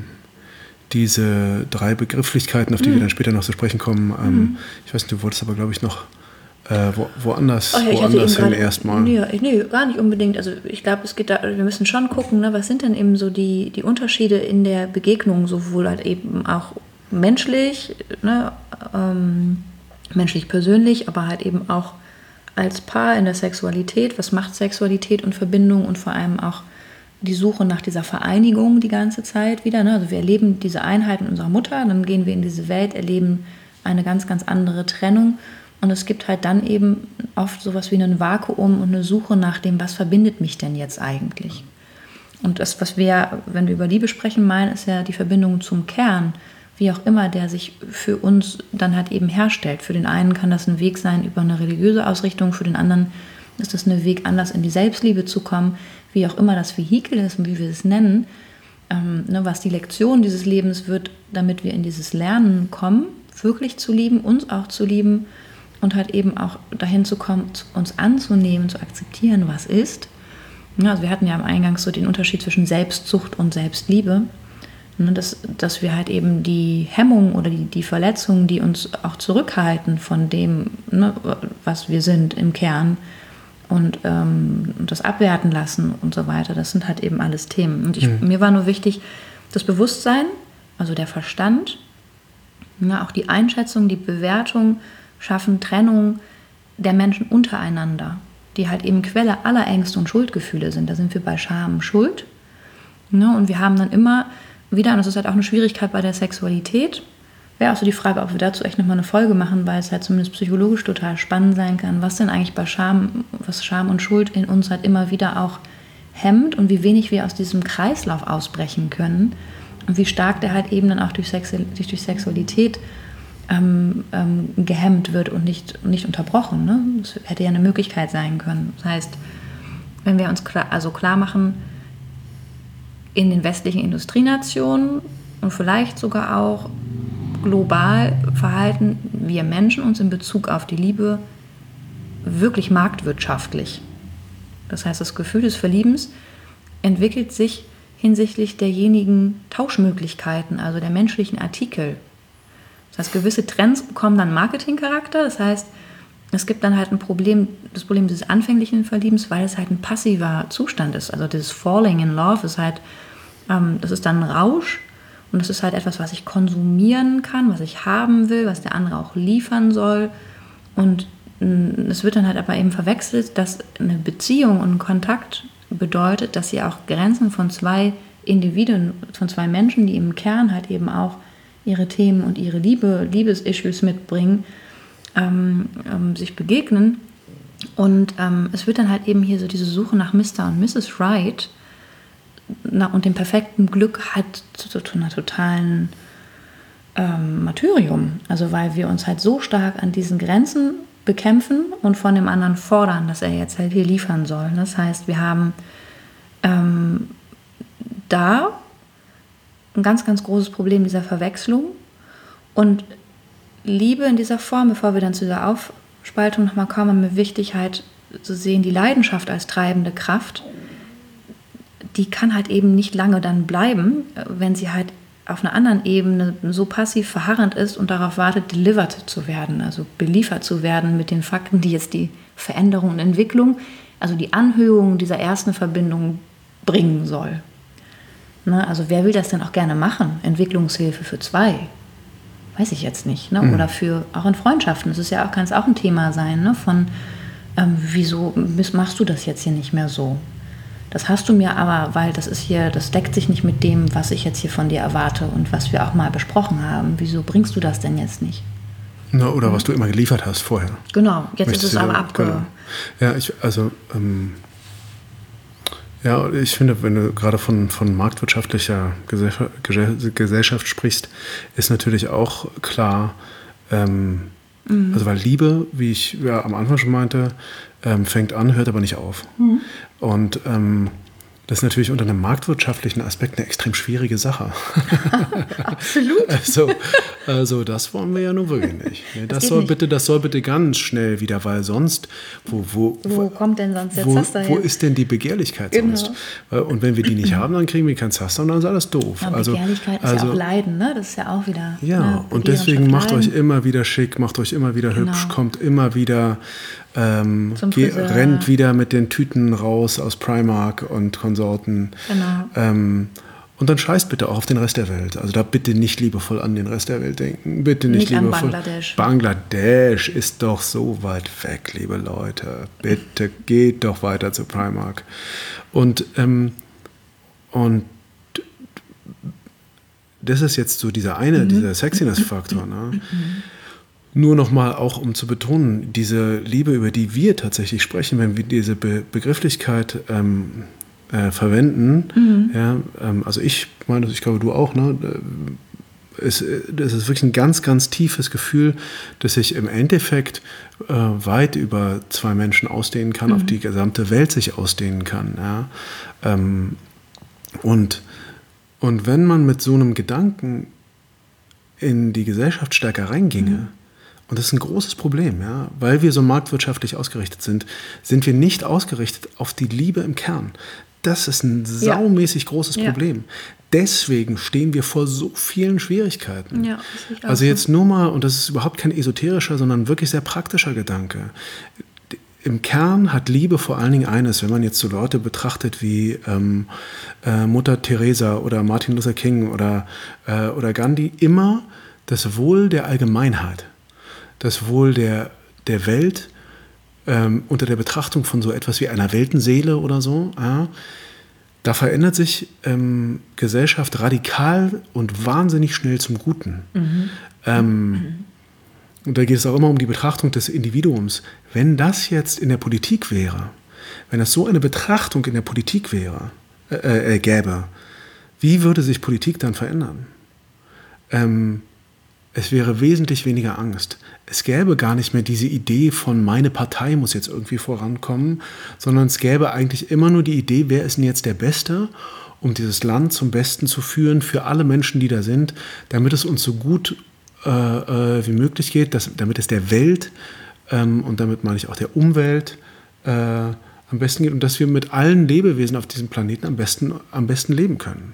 S1: diese drei Begrifflichkeiten, auf die mhm. wir dann später noch zu sprechen kommen. Ähm, mhm. Ich weiß nicht, du wolltest aber, glaube ich, noch Äh, wo, woanders,
S2: oh ja,
S1: woanders hin erstmal.
S2: Nee, nee, gar nicht unbedingt. Also ich glaube, es geht da, wir müssen schon gucken, ne, was sind denn eben so die, die Unterschiede in der Begegnung, sowohl halt eben auch menschlich, ne, ähm, menschlich persönlich, aber halt eben auch als Paar in der Sexualität. Was macht Sexualität und Verbindung und vor allem auch die Suche nach dieser Vereinigung die ganze Zeit wieder. Ne? Also wir erleben diese Einheit mit unserer Mutter, dann gehen wir in diese Welt, erleben eine ganz, ganz andere Trennung. Und es gibt halt dann eben oft sowas wie ein Vakuum und eine Suche nach dem, was verbindet mich denn jetzt eigentlich? Und das, was wir, wenn wir über Liebe sprechen, meinen, ist ja die Verbindung zum Kern, wie auch immer, der sich für uns dann halt eben herstellt. Für den einen kann das ein Weg sein über eine religiöse Ausrichtung, für den anderen ist das ein Weg, anders in die Selbstliebe zu kommen, wie auch immer das Vehikel ist und wie wir es nennen, ähm, ne, was die Lektion dieses Lebens wird, damit wir in dieses Lernen kommen, wirklich zu lieben, uns auch zu lieben, und halt eben auch dahin zu kommen, uns anzunehmen, zu akzeptieren, was ist. Ja, also wir hatten ja am Eingang so den Unterschied zwischen Selbstsucht und Selbstliebe. Ne, dass, dass wir halt eben die Hemmung oder die, die Verletzungen, die uns auch zurückhalten von dem, ne, was wir sind im Kern und ähm, das abwerten lassen und so weiter, das sind halt eben alles Themen. Und ich, mhm. mir war nur wichtig, das Bewusstsein, also der Verstand, ne, auch die Einschätzung, die Bewertung, schaffen Trennung der Menschen untereinander, die halt eben Quelle aller Ängste und Schuldgefühle sind. Da sind wir bei Scham, Schuld. Ja, und wir haben dann immer wieder, und das ist halt auch eine Schwierigkeit bei der Sexualität, wäre auch so die Frage, ob wir dazu echt nochmal eine Folge machen, weil es halt zumindest psychologisch total spannend sein kann, was denn eigentlich bei Scham, was Scham und Schuld in uns halt immer wieder auch hemmt und wie wenig wir aus diesem Kreislauf ausbrechen können und wie stark der halt eben dann auch durch, Sex, durch, durch Sexualität ähm, ähm, gehemmt wird und nicht, nicht unterbrochen. Ne? Das hätte ja eine Möglichkeit sein können. Das heißt, wenn wir uns klar, also klar machen, in den westlichen Industrienationen und vielleicht sogar auch global verhalten wir Menschen uns in Bezug auf die Liebe wirklich marktwirtschaftlich. Das heißt, das Gefühl des Verliebens entwickelt sich hinsichtlich derjenigen Tauschmöglichkeiten, also der menschlichen Artikel. Das heißt, gewisse Trends bekommen dann Marketingcharakter. Das heißt, es gibt dann halt ein Problem, das Problem des anfänglichen Verliebens, weil es halt ein passiver Zustand ist. Also dieses Falling in Love ist halt, ähm, das ist dann ein Rausch und das ist halt etwas, was ich konsumieren kann, was ich haben will, was der andere auch liefern soll. Und es wird dann halt aber eben verwechselt, dass eine Beziehung und ein Kontakt bedeutet, dass sie auch Grenzen von zwei Individuen, von zwei Menschen, die im Kern halt eben auch ihre Themen und ihre Liebe, Liebesissues mitbringen, ähm, ähm, sich begegnen. Und ähm, es wird dann halt eben hier so diese Suche nach Mister und Misses Right na, und dem perfekten Glück halt zu, zu einer totalen ähm, Martyrium. Also weil wir uns halt so stark an diesen Grenzen bekämpfen und von dem anderen fordern, dass er jetzt halt hier liefern soll. Das heißt, wir haben ähm, da ein ganz, ganz großes Problem dieser Verwechslung und Liebe in dieser Form, bevor wir dann zu dieser Aufspaltung nochmal kommen, mir wichtig halt zu sehen, die Leidenschaft als treibende Kraft, die kann halt eben nicht lange dann bleiben, wenn sie halt auf einer anderen Ebene so passiv verharrend ist und darauf wartet, delivered zu werden, also beliefert zu werden mit den Fakten, die jetzt die Veränderung und Entwicklung, also die Anhöhung dieser ersten Verbindung bringen soll. Ne, also wer will das denn auch gerne machen? Entwicklungshilfe für zwei? Weiß ich jetzt nicht. Ne? Mhm. Oder für auch in Freundschaften. Das ist ja auch, kann es auch ein Thema sein, ne? Von ähm, wieso machst du das jetzt hier nicht mehr so? Das hast du mir aber, weil das ist hier, das deckt sich nicht mit dem, was ich jetzt hier von dir erwarte und was wir auch mal besprochen haben. Wieso bringst du das denn jetzt nicht?
S1: Na, oder mhm. was du immer geliefert hast vorher.
S2: Genau, jetzt Möchtest ist es aber abge... Genau.
S1: Ja, ich, also, ähm, ja, ich finde, wenn du gerade von, von marktwirtschaftlicher Gesellschaft, Gesellschaft sprichst, ist natürlich auch klar, ähm, mhm. also weil Liebe, wie ich ja am Anfang schon meinte, ähm, fängt an, hört aber nicht auf. Mhm. Und ähm, das ist natürlich unter einem marktwirtschaftlichen Aspekt eine extrem schwierige Sache.
S2: Absolut.
S1: Also, also das wollen wir ja nun wirklich nicht. Das, das soll nicht. bitte, das soll bitte ganz schnell wieder, weil sonst, wo, wo,
S2: wo, wo kommt denn sonst jetzt
S1: wo,
S2: Zaster
S1: wo
S2: hin?
S1: ist denn die Begehrlichkeit genau. sonst? Und wenn wir die nicht haben, dann kriegen wir kein Zaster und dann ist alles doof.
S2: Ja,
S1: also,
S2: Begehrlichkeit ist
S1: also,
S2: ja auch Leiden, ne? Das ist ja auch wieder.
S1: Ja, ne, und deswegen macht Leiden. euch immer wieder schick, macht euch immer wieder genau. hübsch, kommt immer wieder. Ähm, geh, rennt wieder mit den Tüten raus aus Primark und Konsorten.
S2: Genau.
S1: Ähm, und dann scheißt bitte auch auf den Rest der Welt. Also da bitte nicht liebevoll an den Rest der Welt denken. Bitte nicht, nicht liebevoll.
S2: An Bangladesch.
S1: Bangladesch ist doch so weit weg, liebe Leute. Bitte geht doch weiter zu Primark. Und, ähm, und das ist jetzt so dieser eine, mhm. dieser Sexiness-Faktor. Ne? Mhm. Nur nochmal auch, um zu betonen, diese Liebe, über die wir tatsächlich sprechen, wenn wir diese Be- Begrifflichkeit ähm, äh, verwenden, mhm. ja, ähm, also ich meine, ich glaube du auch, ne, es, das ist wirklich ein ganz, ganz tiefes Gefühl, das sich im Endeffekt äh, weit über zwei Menschen ausdehnen kann, mhm. auf die gesamte Welt sich ausdehnen kann. Ja. Ähm, und, und wenn man mit so einem Gedanken in die Gesellschaft stärker reinginge, mhm. und das ist ein großes Problem, ja, weil wir so marktwirtschaftlich ausgerichtet sind, sind wir nicht ausgerichtet auf die Liebe im Kern. Das ist ein saumäßig ja. großes Problem. Ja. Deswegen stehen wir vor so vielen Schwierigkeiten.
S2: Ja,
S1: also jetzt nur mal, und das ist überhaupt kein esoterischer, sondern wirklich sehr praktischer Gedanke. Im Kern hat Liebe vor allen Dingen eines, wenn man jetzt so Leute betrachtet wie ähm, äh, Mutter Teresa oder Martin Luther King oder, äh, oder Gandhi, immer das Wohl der Allgemeinheit. Das Wohl der, der Welt ähm, unter der Betrachtung von so etwas wie einer Weltenseele oder so. Ja, da verändert sich ähm, Gesellschaft radikal und wahnsinnig schnell zum Guten. Mhm. Ähm, mhm. Und da geht es auch immer um die Betrachtung des Individuums. Wenn das jetzt in der Politik wäre, wenn es so eine Betrachtung in der Politik wäre, äh, äh, gäbe, wie würde sich Politik dann verändern? Ähm, es wäre wesentlich weniger Angst. Es gäbe gar nicht mehr diese Idee von, meine Partei muss jetzt irgendwie vorankommen, sondern es gäbe eigentlich immer nur die Idee, wer ist denn jetzt der Beste, um dieses Land zum Besten zu führen für alle Menschen, die da sind, damit es uns so gut äh, äh, wie möglich geht, dass, damit es der Welt ähm, und damit meine ich auch der Umwelt äh, am besten geht und dass wir mit allen Lebewesen auf diesem Planeten am besten, am besten leben können.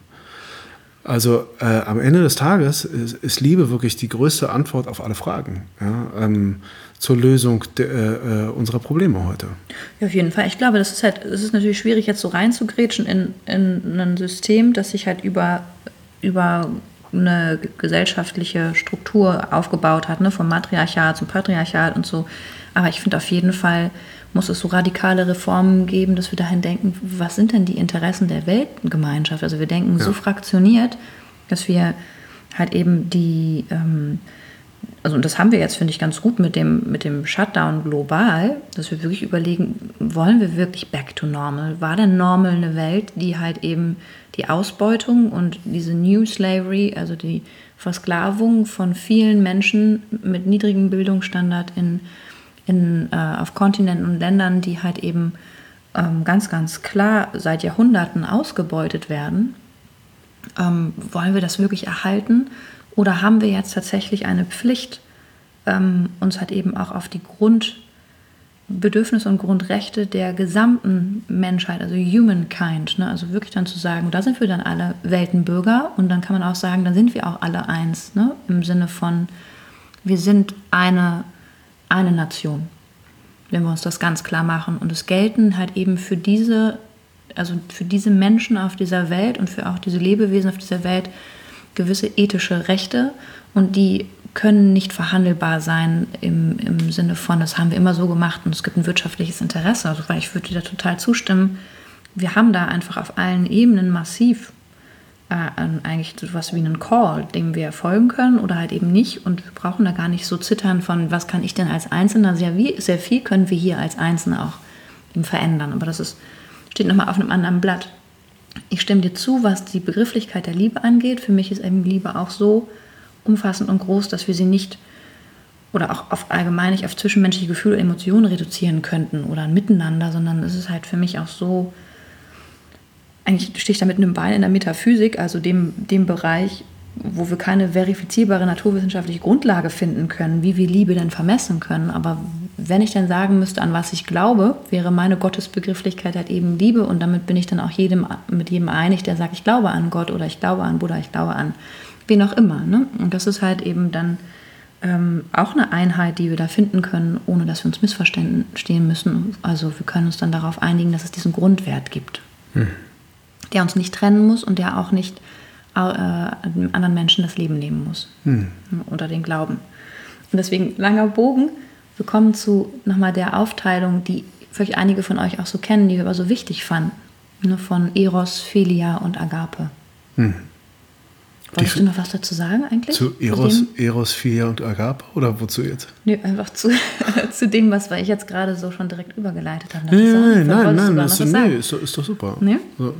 S1: Also äh, am Ende des Tages ist, ist Liebe wirklich die größte Antwort auf alle Fragen, ja, ähm, zur Lösung de, äh, unserer Probleme heute.
S2: Ja, auf jeden Fall. Ich glaube, das ist halt, es ist natürlich schwierig, jetzt so reinzugrätschen in, in ein System, das sich halt über, über eine gesellschaftliche Struktur aufgebaut hat, ne, vom Matriarchat zum Patriarchat und so. Aber ich finde, auf jeden Fall muss es so radikale Reformen geben, dass wir dahin denken, was sind denn die Interessen der Weltgemeinschaft? Also wir denken ja. so fraktioniert, dass wir halt eben die, ähm, also und das haben wir jetzt, finde ich, ganz gut mit dem, mit dem Shutdown global, dass wir wirklich überlegen, wollen wir wirklich back to normal? War denn normal eine Welt, die halt eben die Ausbeutung und diese New Slavery, also die Versklavung von vielen Menschen mit niedrigem Bildungsstandard in In, äh, auf Kontinenten und Ländern, die halt eben ähm, ganz, ganz klar seit Jahrhunderten ausgebeutet werden. Ähm, wollen wir das wirklich erhalten? Oder haben wir jetzt tatsächlich eine Pflicht, ähm, uns halt eben auch auf die Grundbedürfnisse und Grundrechte der gesamten Menschheit, also Humankind, ne? Also wirklich dann zu sagen, da sind wir dann alle Weltenbürger und dann kann man auch sagen, dann sind wir auch alle eins, ne? Im Sinne von, wir sind eine eine Nation, wenn wir uns das ganz klar machen. Und es gelten halt eben für diese, also für diese Menschen auf dieser Welt und für auch diese Lebewesen auf dieser Welt gewisse ethische Rechte und die können nicht verhandelbar sein im, im Sinne von, das haben wir immer so gemacht und es gibt ein wirtschaftliches Interesse. Also weil ich würde dir da total zustimmen. Wir haben da einfach auf allen Ebenen massiv eigentlich sowas wie einen Call, dem wir folgen können oder halt eben nicht und wir brauchen da gar nicht so zittern von, was kann ich denn als Einzelner, sehr, wie, sehr viel können wir hier als Einzelne auch eben verändern, aber das ist, steht nochmal auf einem anderen Blatt. Ich stimme dir zu, was die Begrifflichkeit der Liebe angeht, für mich ist eben Liebe auch so umfassend und groß, dass wir sie nicht oder auch auf allgemein nicht auf zwischenmenschliche Gefühle und Emotionen reduzieren könnten oder ein Miteinander, sondern es ist halt für mich auch so. Eigentlich stehe ich da mit einem Bein in der Metaphysik, also dem, dem Bereich, wo wir keine verifizierbare naturwissenschaftliche Grundlage finden können, wie wir Liebe denn vermessen können. Aber wenn ich dann sagen müsste, an was ich glaube, wäre meine Gottesbegrifflichkeit halt eben Liebe und damit bin ich dann auch jedem, mit jedem einig, der sagt, ich glaube an Gott oder ich glaube an Buddha, ich glaube an wen auch immer. Ne? Und das ist halt eben dann ähm, auch eine Einheit, die wir da finden können, ohne dass wir uns missverstehen müssen. Also wir können uns dann darauf einigen, dass es diesen Grundwert gibt. Hm. Der uns nicht trennen muss und der auch nicht äh, anderen Menschen das Leben nehmen muss. Hm. Oder den Glauben. Und deswegen, langer Bogen, wir kommen zu nochmal der Aufteilung, die vielleicht einige von euch auch so kennen, die wir aber so wichtig fanden. Ne, von Eros, Philia und Agape. Hm. Wolltest du noch was dazu sagen eigentlich?
S1: Zu Eros, zu Eros, Philia und Agape? Oder wozu jetzt?
S2: Nö, einfach zu, zu dem, was ich jetzt gerade so schon direkt übergeleitet habe.
S1: Nee, nein, nein, nein, das ist, nee, ist, ist doch super. Nee? So.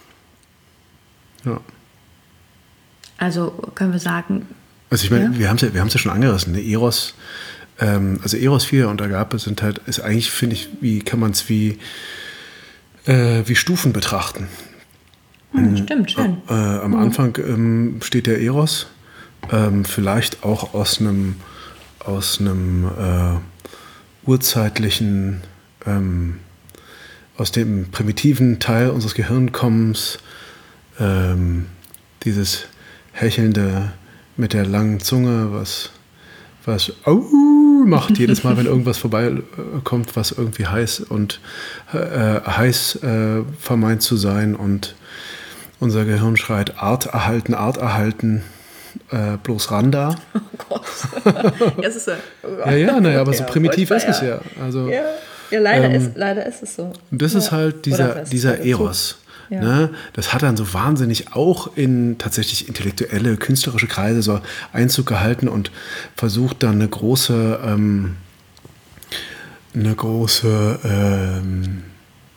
S1: Ja.
S2: Also können wir sagen.
S1: Also ich meine, ja? wir haben es ja, wir haben es ja schon angerissen. Ne? Eros, ähm, also Eros, Philia und Agape sind halt, ist eigentlich, finde ich, wie kann man es wie, äh, wie Stufen betrachten.
S2: Hm, stimmt, schön.
S1: Äh, äh, am mhm. Anfang ähm, steht der Eros, ähm, vielleicht auch aus einem aus einem äh, urzeitlichen, ähm, aus dem primitiven Teil unseres Gehirnkommens. Ähm, dieses hechelnde mit der langen Zunge, was, was au macht jedes Mal, wenn irgendwas vorbeikommt, was irgendwie heiß und äh, heiß äh, vermeint zu sein und unser Gehirn schreit Art erhalten, Art erhalten, äh, bloß ran da.
S2: Oh Gott. Das ist ja, oh
S1: ja, ja, naja, aber so primitiv ist es ja. Also,
S2: ja, ja leider, ähm, ist, leider ist es so.
S1: Und das ja. ist halt dieser, dieser Eros. Ja. Ne? Das hat dann so wahnsinnig auch in tatsächlich intellektuelle, künstlerische Kreise so Einzug gehalten und versucht dann eine große, ähm, eine große, ähm,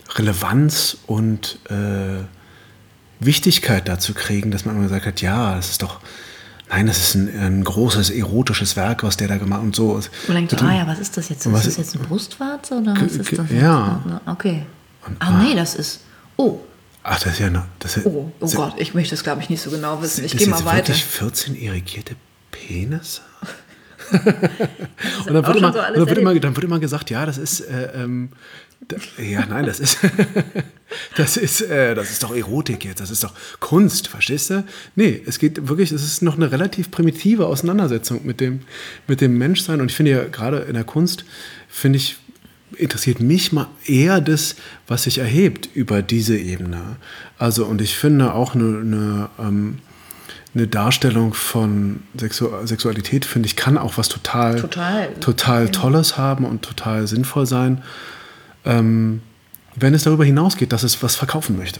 S1: Relevanz und äh, Wichtigkeit dazu kriegen, dass man immer gesagt hat, ja, das ist doch, nein, das ist ein, ein großes erotisches Werk, was der da gemacht hat und so.
S2: Man denkt so, ah ja, was ist das jetzt? Ist das jetzt eine Brustwarze oder was ist das?
S1: Ja.
S2: Jetzt? Okay.
S1: Und,
S2: ah, nee, das ist, oh.
S1: Ach, das ist ja noch, das ist,
S2: oh, oh Gott, ich möchte das, glaube ich, nicht so genau wissen. Ich
S1: das
S2: gehe mal
S1: jetzt
S2: weiter.
S1: Wirklich vierzehn irrigierte Penisse? und dann wird, immer, so dann, wird immer, dann wird immer gesagt, ja, das ist, äh, ähm, da, ja, nein, das ist, das ist, äh, das ist doch Erotik jetzt, das ist doch Kunst, verstehst du? Nee, es geht wirklich, es ist noch eine relativ primitive Auseinandersetzung mit dem, mit dem Menschsein. Und ich finde ja, gerade in der Kunst, finde ich, interessiert mich mal eher das, was sich erhebt über diese Ebene. Also, und ich finde auch eine, eine ähm, eine Darstellung von Sexu- Sexualität, finde ich, kann auch was total,
S2: total,
S1: total Tolles haben und total sinnvoll sein, ähm, wenn es darüber hinausgeht, dass es was verkaufen möchte.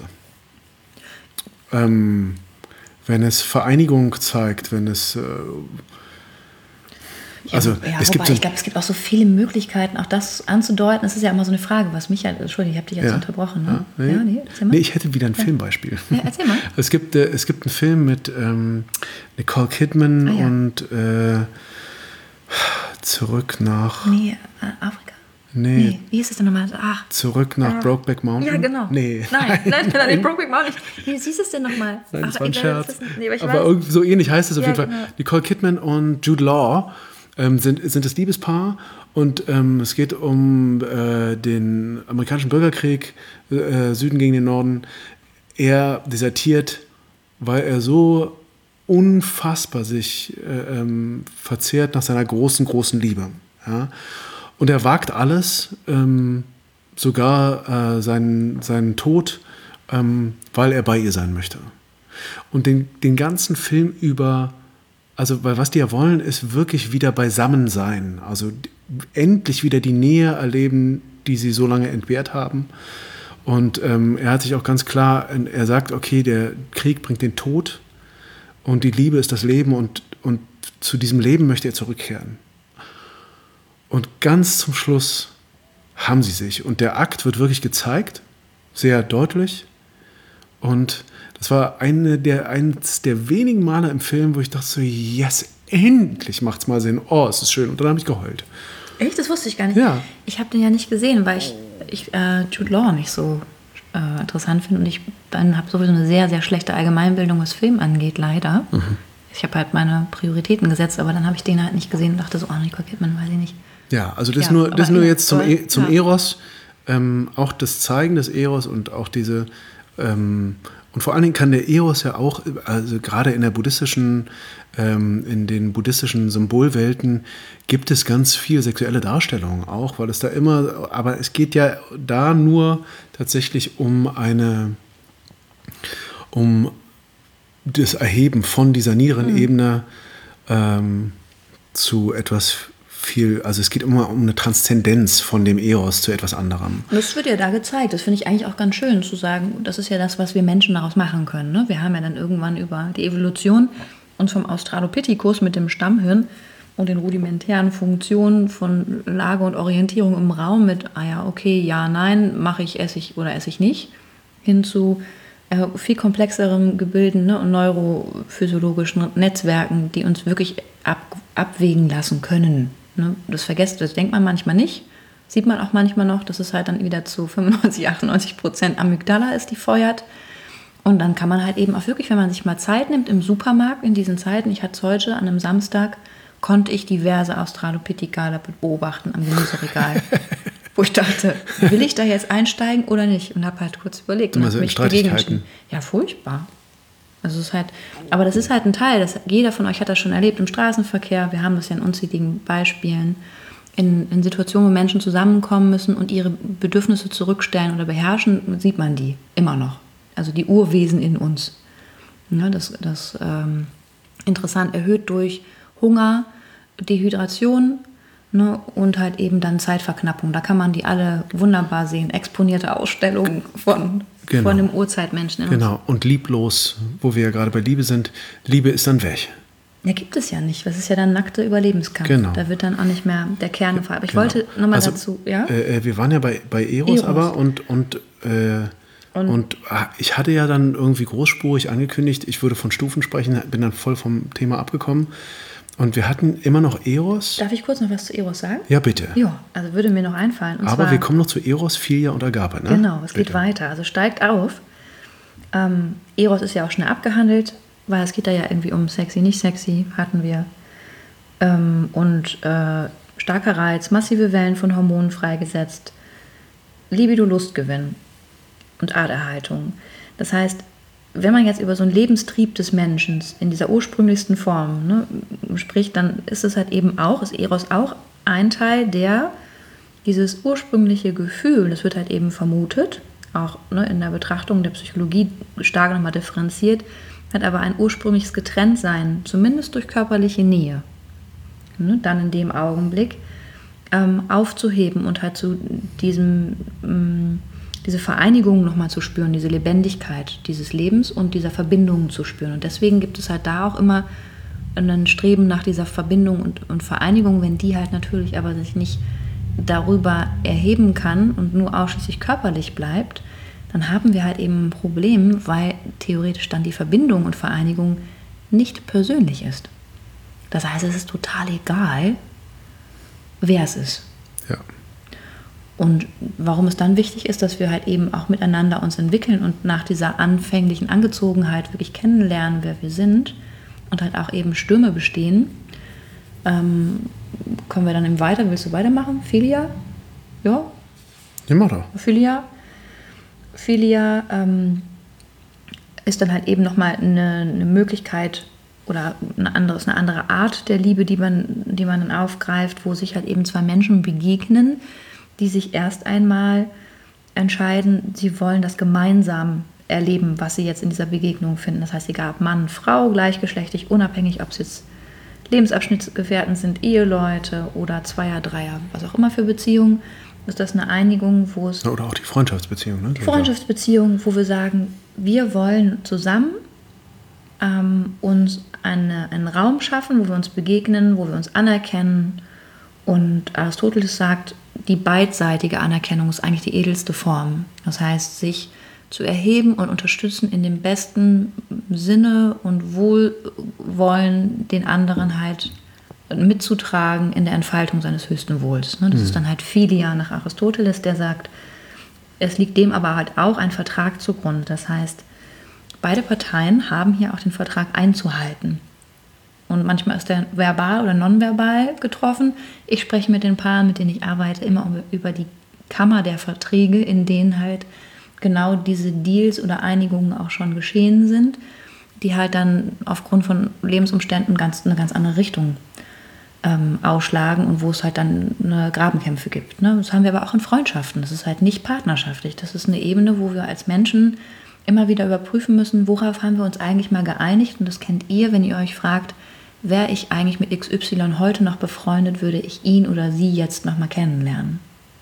S1: Ähm, wenn es Vereinigung zeigt, wenn es... Äh,
S2: Ja,
S1: also,
S2: ja,
S1: es
S2: wobei,
S1: gibt so,
S2: ich glaube, es gibt auch so viele Möglichkeiten, auch das anzudeuten. Das ist ja immer so eine Frage, was mich halt, Entschuldigung, ich habe dich jetzt
S1: ja,
S2: unterbrochen. Ne?
S1: Ja, nee,
S2: ja, nee, erzähl mal.
S1: Nee, ich hätte wieder ein ja. Filmbeispiel.
S2: Ja, erzähl mal.
S1: Es gibt, äh, es gibt einen Film mit ähm, Nicole Kidman
S2: ah, ja.
S1: und äh, zurück nach...
S2: Nee, Afrika?
S1: Nee.
S2: nee. Wie hieß es denn nochmal? Ach.
S1: Zurück nach ah. Brokeback Mountain?
S2: Ja, genau.
S1: Nee.
S2: Nein, nein, nein, nein Brokeback Mountain. Wie hieß es denn nochmal?
S1: Nein, das war ein Scherz.
S2: Nee, aber ich
S1: aber
S2: weiß.
S1: irgendwie so ähnlich heißt es auf
S2: ja,
S1: jeden Fall.
S2: Genau.
S1: Nicole Kidman und Jude Law ähm, sind, sind das Liebespaar und ähm, es geht um äh, den amerikanischen Bürgerkrieg, äh, Süden gegen den Norden. Er desertiert, weil er so unfassbar sich äh, ähm, verzehrt nach seiner großen, großen Liebe. Ja? Und er wagt alles, ähm, sogar äh, seinen, seinen Tod, ähm, weil er bei ihr sein möchte. Und den, den ganzen Film über, also weil was die ja wollen, ist wirklich wieder beisammen sein. Also d- endlich wieder die Nähe erleben, die sie so lange entbehrt haben. Und ähm, er hat sich auch ganz klar, er sagt, okay, der Krieg bringt den Tod und die Liebe ist das Leben und, und zu diesem Leben möchte er zurückkehren. Und ganz zum Schluss haben sie sich. Und der Akt wird wirklich gezeigt, sehr deutlich. Und das war eine der, eins der wenigen Male im Film, wo ich dachte so, yes, endlich macht's mal Sinn. Oh, es ist schön. Und dann habe ich geheult.
S2: Echt? Das wusste ich gar nicht.
S1: Ja.
S2: Ich habe den ja nicht gesehen, weil ich, ich äh, Jude Law nicht so äh, interessant finde. Und ich habe sowieso eine sehr, sehr schlechte Allgemeinbildung, was Film angeht, leider. Mhm. Ich habe halt meine Prioritäten gesetzt, aber dann habe ich den halt nicht gesehen und dachte so, oh, Nicole Kidman, weiß ich nicht.
S1: Ja, also das
S2: ja,
S1: nur, das nur
S2: ja,
S1: jetzt zum, e- zum
S2: ja.
S1: Eros. Ähm, auch das Zeigen des Eros und auch diese... Ähm, und vor allen Dingen kann der Eros ja auch, also gerade in der buddhistischen, ähm, in den buddhistischen Symbolwelten gibt es ganz viel sexuelle Darstellungen auch, weil es da immer, aber es geht ja da nur tatsächlich um eine, um das Erheben von dieser niederen mhm. Ebene ähm, zu etwas viel, also es geht immer um eine Transzendenz von dem Eros zu etwas anderem.
S2: Und das wird ja da gezeigt. Das finde ich eigentlich auch ganz schön zu sagen, das ist ja das, was wir Menschen daraus machen können. Ne? Wir haben ja dann irgendwann über die Evolution uns vom Australopithecus mit dem Stammhirn und den rudimentären Funktionen von Lage und Orientierung im Raum mit, ah ja, okay, ja, nein, mache ich, esse ich oder esse ich nicht, hin zu äh, viel komplexeren Gebilden, ne, und neurophysiologischen Netzwerken, die uns wirklich ab, abwägen lassen können. Ne, das vergesst, das denkt man manchmal nicht, sieht man auch manchmal noch, dass es halt dann wieder zu fünfundneunzig, achtundneunzig Prozent Amygdala ist, die feuert. Und dann kann man halt eben auch wirklich, wenn man sich mal Zeit nimmt im Supermarkt in diesen Zeiten, ich hatte es heute an einem Samstag, konnte ich diverse Australopithecala beobachten am Gemüseregal. Wo ich dachte, will ich da jetzt einsteigen oder nicht? Und habe halt kurz überlegt. Und
S1: also
S2: mich Streitigkeiten. Ja, furchtbar. Also es ist halt, aber das ist halt ein Teil, das, jeder von euch hat das schon erlebt im Straßenverkehr. Wir haben das ja in unzähligen Beispielen. In, in Situationen, wo Menschen zusammenkommen müssen und ihre Bedürfnisse zurückstellen oder beherrschen, sieht man die immer noch. Also die Urwesen in uns. Ja, das das ähm, interessant erhöht durch Hunger, Dehydration, ne, und halt eben dann Zeitverknappung. Da kann man die alle wunderbar sehen. Exponierte Ausstellungen von,
S1: genau.
S2: von einem Urzeitmenschen in
S1: Genau,
S2: uns.
S1: und lieblos, wo wir ja gerade bei Liebe sind, Liebe ist dann weg.
S2: Ja, gibt es ja nicht. Das ist ja dann nackter Überlebenskampf.
S1: Genau.
S2: Da wird dann auch nicht mehr der Kern gefragt. Aber ich
S1: genau.
S2: wollte nochmal
S1: also,
S2: dazu, ja?
S1: Äh, wir waren ja bei, bei Eros,
S2: Eros.
S1: aber und, und Äh, und, und ich hatte ja dann irgendwie großspurig angekündigt, ich würde von Stufen sprechen, bin dann voll vom Thema abgekommen. Und wir hatten immer noch Eros.
S2: Darf ich kurz noch was zu Eros sagen?
S1: Ja, bitte.
S2: Ja, also würde mir noch einfallen. Und
S1: Aber
S2: zwar,
S1: wir kommen noch zu Eros, Philia und Agape, ne?
S2: Genau, es
S1: bitte.
S2: geht weiter. Also steigt auf. Ähm, Eros ist ja auch schnell abgehandelt, weil es geht da ja irgendwie um sexy, nicht sexy, hatten wir. Ähm, und äh, starker Reiz, massive Wellen von Hormonen freigesetzt, Libido, Lustgewinn und Arterhaltung. Das heißt, wenn man jetzt über so einen Lebenstrieb des Menschen in dieser ursprünglichsten Form, ne, spricht, dann ist es halt eben auch, ist Eros auch ein Teil, der dieses ursprüngliche Gefühl, das wird halt eben vermutet, auch ne, in der Betrachtung der Psychologie stark nochmal differenziert, hat aber ein ursprüngliches Getrenntsein, zumindest durch körperliche Nähe, ne, dann in dem Augenblick ähm, aufzuheben und halt zu diesem ähm, diese Vereinigung nochmal zu spüren, diese Lebendigkeit dieses Lebens und dieser Verbindung zu spüren. Und deswegen gibt es halt da auch immer ein Streben nach dieser Verbindung und, und Vereinigung, wenn die halt natürlich aber sich nicht darüber erheben kann und nur ausschließlich körperlich bleibt, dann haben wir halt eben ein Problem, weil theoretisch dann die Verbindung und Vereinigung nicht persönlich ist. Das heißt, es ist total egal, wer es ist.
S1: Ja.
S2: Und warum es dann wichtig ist, dass wir halt eben auch miteinander uns entwickeln und nach dieser anfänglichen Angezogenheit wirklich kennenlernen, wer wir sind und halt auch eben Stürme bestehen, ähm, kommen wir dann im Weiter. Willst du weitermachen? Philia? Ja?
S1: Ja, mach doch.
S2: Philia? Philia ähm, ist dann halt eben nochmal eine, eine Möglichkeit oder eine andere, eine andere Art der Liebe, die man, die man dann aufgreift, wo sich halt eben zwei Menschen begegnen, die sich erst einmal entscheiden, sie wollen das gemeinsam erleben, was sie jetzt in dieser Begegnung finden. Das heißt, egal ob Mann, Frau, gleichgeschlechtlich, unabhängig, ob es jetzt Lebensabschnittsgefährten sind, Eheleute oder Zweier, Dreier, was auch immer für Beziehungen, ist das eine Einigung, wo es...
S1: Oder auch die Freundschaftsbeziehung, ne?
S2: Die Freundschaftsbeziehung, wo wir sagen, wir wollen zusammen ähm, uns eine, einen Raum schaffen, wo wir uns begegnen, wo wir uns anerkennen. Und Aristoteles sagt, die beidseitige Anerkennung ist eigentlich die edelste Form. Das heißt, sich zu erheben und unterstützen in dem besten Sinne und Wohlwollen den anderen halt mitzutragen in der Entfaltung seines höchsten Wohls. Das mhm. ist dann halt Philia nach Aristoteles, der sagt, es liegt dem aber halt auch ein Vertrag zugrunde. Das heißt, beide Parteien haben hier auch den Vertrag einzuhalten. Und manchmal ist der verbal oder nonverbal getroffen. Ich spreche mit den Paaren, mit denen ich arbeite, immer über die Kammer der Verträge, in denen halt genau diese Deals oder Einigungen auch schon geschehen sind, die halt dann aufgrund von Lebensumständen ganz, eine ganz andere Richtung ähm, ausschlagen und wo es halt dann eine Grabenkämpfe gibt. Ne? Das haben wir aber auch in Freundschaften. Das ist halt nicht partnerschaftlich. Das ist eine Ebene, wo wir als Menschen immer wieder überprüfen müssen, worauf haben wir uns eigentlich mal geeinigt. Und das kennt ihr, wenn ihr euch fragt, wäre ich eigentlich mit X Y heute noch befreundet, würde ich ihn oder sie jetzt noch mal kennenlernen.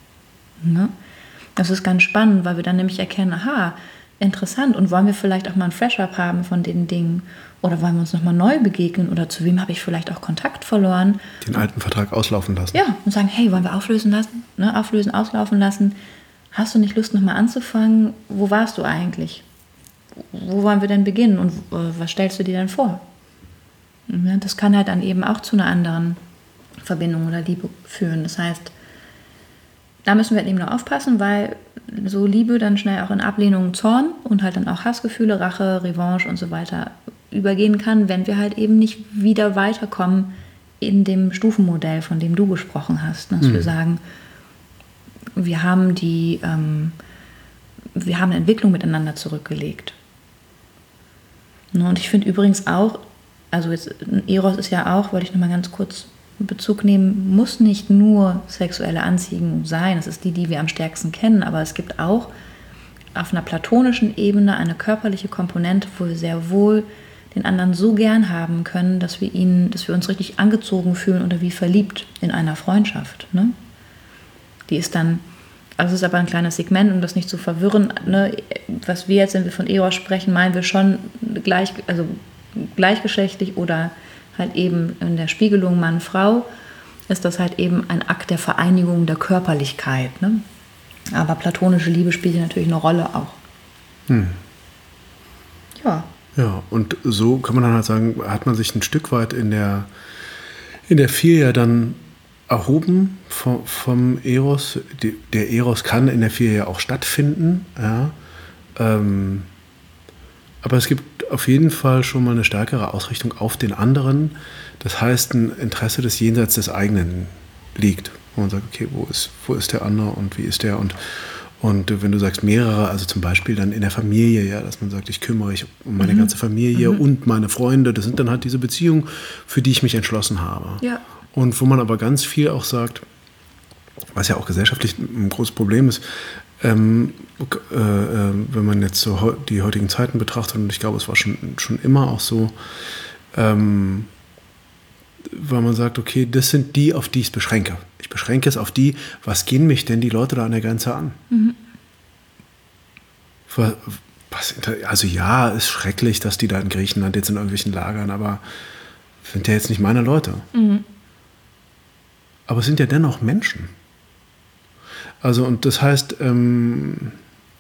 S2: Ne? Das ist ganz spannend, weil wir dann nämlich erkennen, aha, interessant, und wollen wir vielleicht auch mal ein Fresh-Up haben von den Dingen oder wollen wir uns noch mal neu begegnen oder zu wem habe ich vielleicht auch Kontakt verloren.
S1: Den alten Vertrag auslaufen lassen.
S2: Ja, und sagen, hey, wollen wir auflösen lassen, ne? auflösen, auslaufen lassen. Hast du nicht Lust, noch mal anzufangen? Wo warst du eigentlich? Wo wollen wir denn beginnen und äh, was stellst du dir denn vor? Ja, das kann halt dann eben auch zu einer anderen Verbindung oder Liebe führen. Das heißt, da müssen wir halt eben noch aufpassen, weil so Liebe dann schnell auch in Ablehnung, Zorn und halt dann auch Hassgefühle, Rache, Revanche und so weiter übergehen kann, wenn wir halt eben nicht wieder weiterkommen in dem Stufenmodell, von dem du gesprochen hast. Dass mhm. wir sagen, wir haben die, ähm, wir haben eine Entwicklung miteinander zurückgelegt. Und ich finde übrigens auch, also jetzt Eros ist ja auch, wollte ich nochmal ganz kurz Bezug nehmen, muss nicht nur sexuelle Anziehung sein. Das ist die, die wir am stärksten kennen, aber es gibt auch auf einer platonischen Ebene eine körperliche Komponente, wo wir sehr wohl den anderen so gern haben können, dass wir ihn, dass wir uns richtig angezogen fühlen oder wie verliebt in einer Freundschaft. Ne? Die ist dann, also es ist aber ein kleines Segment, um das nicht zu verwirren. Ne? Was wir jetzt, wenn wir von Eros sprechen, meinen wir schon gleich, also gleichgeschlechtlich oder halt eben in der Spiegelung Mann-Frau, ist das halt eben ein Akt der Vereinigung der Körperlichkeit. Ne? Aber platonische Liebe spielt hier natürlich eine Rolle auch.
S1: Hm.
S2: Ja.
S1: Ja, und so kann man dann halt sagen, hat man sich ein Stück weit in der, in der Philia dann erhoben vom, vom Eros. Die, der Eros kann in der Philia auch stattfinden, ja. Ähm, aber es gibt auf jeden Fall schon mal eine stärkere Ausrichtung auf den anderen. Das heißt, ein Interesse des Jenseits des eigenen liegt. Wo man sagt, okay, wo ist, wo ist der andere und wie ist der? Und, und wenn du sagst mehrere, also zum Beispiel dann in der Familie, ja, dass man sagt, ich kümmere mich um meine mhm. ganze Familie mhm. und meine Freunde, das sind dann halt diese Beziehungen, für die ich mich entschlossen habe.
S2: Ja.
S1: Und wo man aber ganz viel auch sagt, was ja auch gesellschaftlich ein großes Problem ist, ähm, äh, äh, wenn man jetzt so die heutigen Zeiten betrachtet, und ich glaube, es war schon, schon immer auch so, ähm, weil man sagt, okay, das sind die, auf die ich es beschränke. Ich beschränke es auf die, was gehen mich denn die Leute da an der Grenze an? Mhm. Was, also ja, ist schrecklich, dass die da in Griechenland jetzt in irgendwelchen Lagern, aber sind ja jetzt nicht meine Leute. Mhm. Aber es sind ja dennoch Menschen. Also und das heißt, ähm,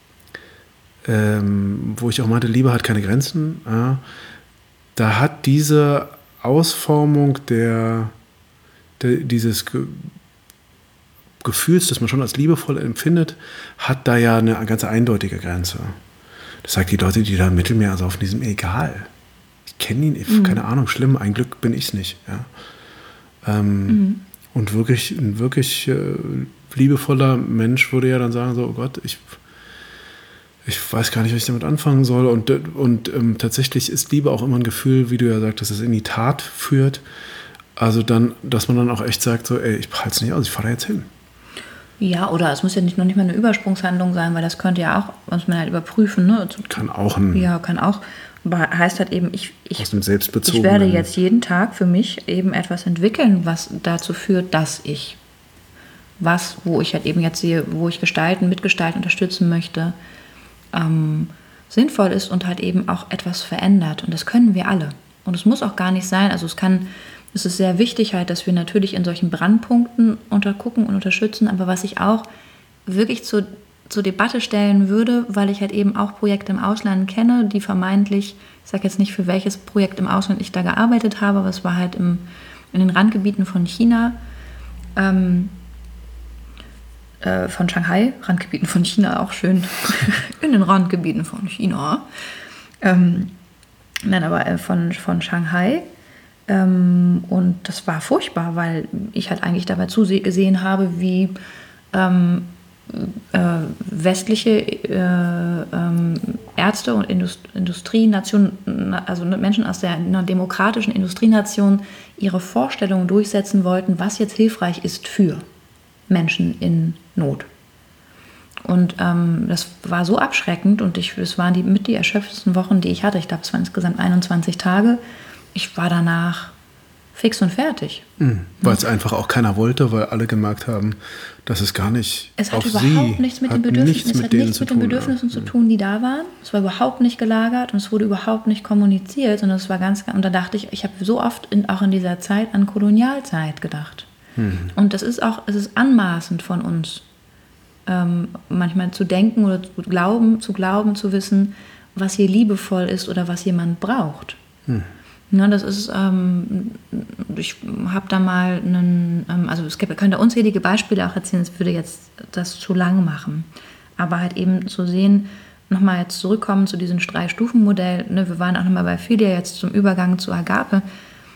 S1: ähm, wo ich auch meinte, Liebe hat keine Grenzen, ja, da hat diese Ausformung der, der dieses Ge- Gefühls, das man schon als liebevoll empfindet, hat da ja eine ganz eindeutige Grenze. Das sagt die Leute, die da im Mittelmeer also auf diesem egal. Ich kenne ihn, mhm. keine Ahnung, schlimm, ein Glück bin ich es nicht. Ja. Ähm, mhm. Und wirklich, ein wirklich äh, liebevoller Mensch würde ja dann sagen, so, oh Gott, ich, ich weiß gar nicht, was ich damit anfangen soll. Und, und ähm, tatsächlich ist Liebe auch immer ein Gefühl, wie du ja sagtest, dass es in die Tat führt. Also dann, dass man dann auch echt sagt, so, ey, ich halte es nicht aus, ich fahre da jetzt hin.
S2: Ja, oder es muss ja nicht, noch nicht mal eine Übersprungshandlung sein, weil das könnte ja auch, muss man halt überprüfen. Ne?
S1: Kann auch ein...
S2: Ja, kann auch. Aber heißt halt eben, ich, ich,
S1: aus dem Selbstbezogenen.
S2: ich werde jetzt jeden Tag für mich eben etwas entwickeln, was dazu führt, dass ich was, wo ich halt eben jetzt sehe, wo ich gestalten, mitgestalten, unterstützen möchte, ähm, sinnvoll ist und halt eben auch etwas verändert. Und das können wir alle. Und es muss auch gar nicht sein, also es kann, es ist sehr wichtig halt, dass wir natürlich in solchen Brandpunkten untergucken und unterstützen, aber was ich auch wirklich zu zur Debatte stellen würde, weil ich halt eben auch Projekte im Ausland kenne, die vermeintlich, ich sage jetzt nicht, für welches Projekt im Ausland ich da gearbeitet habe, aber es war halt im, in den Randgebieten von China, ähm, äh, von Shanghai, Randgebieten von China, auch schön, in den Randgebieten von China, ähm, nein, aber äh, von, von Shanghai, ähm, und das war furchtbar, weil ich halt eigentlich dabei zugesehen habe, wie ähm, Äh, westliche äh, ähm, Ärzte und Indust- Industrienationen, also Menschen aus der einer demokratischen Industrienation ihre Vorstellungen durchsetzen wollten, was jetzt hilfreich ist für Menschen in Not. Und ähm, das war so abschreckend und ich, es waren die mit die erschöpfendsten Wochen, die ich hatte. Ich glaube, es waren insgesamt einundzwanzig Tage. Ich war danach fix und fertig.
S1: Mhm. Weil es einfach auch keiner wollte, weil alle gemerkt haben, dass es gar nicht
S2: es hat
S1: auf
S2: überhaupt
S1: sie
S2: nichts mit
S1: hat
S2: den Bedürfnissen,
S1: nichts
S2: es
S1: mit
S2: hat
S1: denen
S2: nichts
S1: zu
S2: mit den
S1: tun,
S2: Bedürfnissen
S1: ja.
S2: zu tun, die da waren. Es war überhaupt nicht gelagert und es wurde überhaupt nicht kommuniziert, sondern es war ganz, und da dachte ich, ich habe so oft in, auch in dieser Zeit an Kolonialzeit gedacht. Mhm. Und das ist auch, es ist anmaßend von uns, ähm, manchmal zu denken oder zu glauben, zu glauben, zu wissen, was hier liebevoll ist oder was jemand braucht. Mhm. Ja, das ist, ähm, ich habe da mal einen, ähm, also es gibt, könnte unzählige Beispiele auch erzählen, es würde jetzt das zu lang machen. Aber halt eben zu sehen, nochmal jetzt zurückkommen zu diesem Drei-Stufen-Modell, ne, wir waren auch nochmal bei Philia jetzt zum Übergang zu Agape,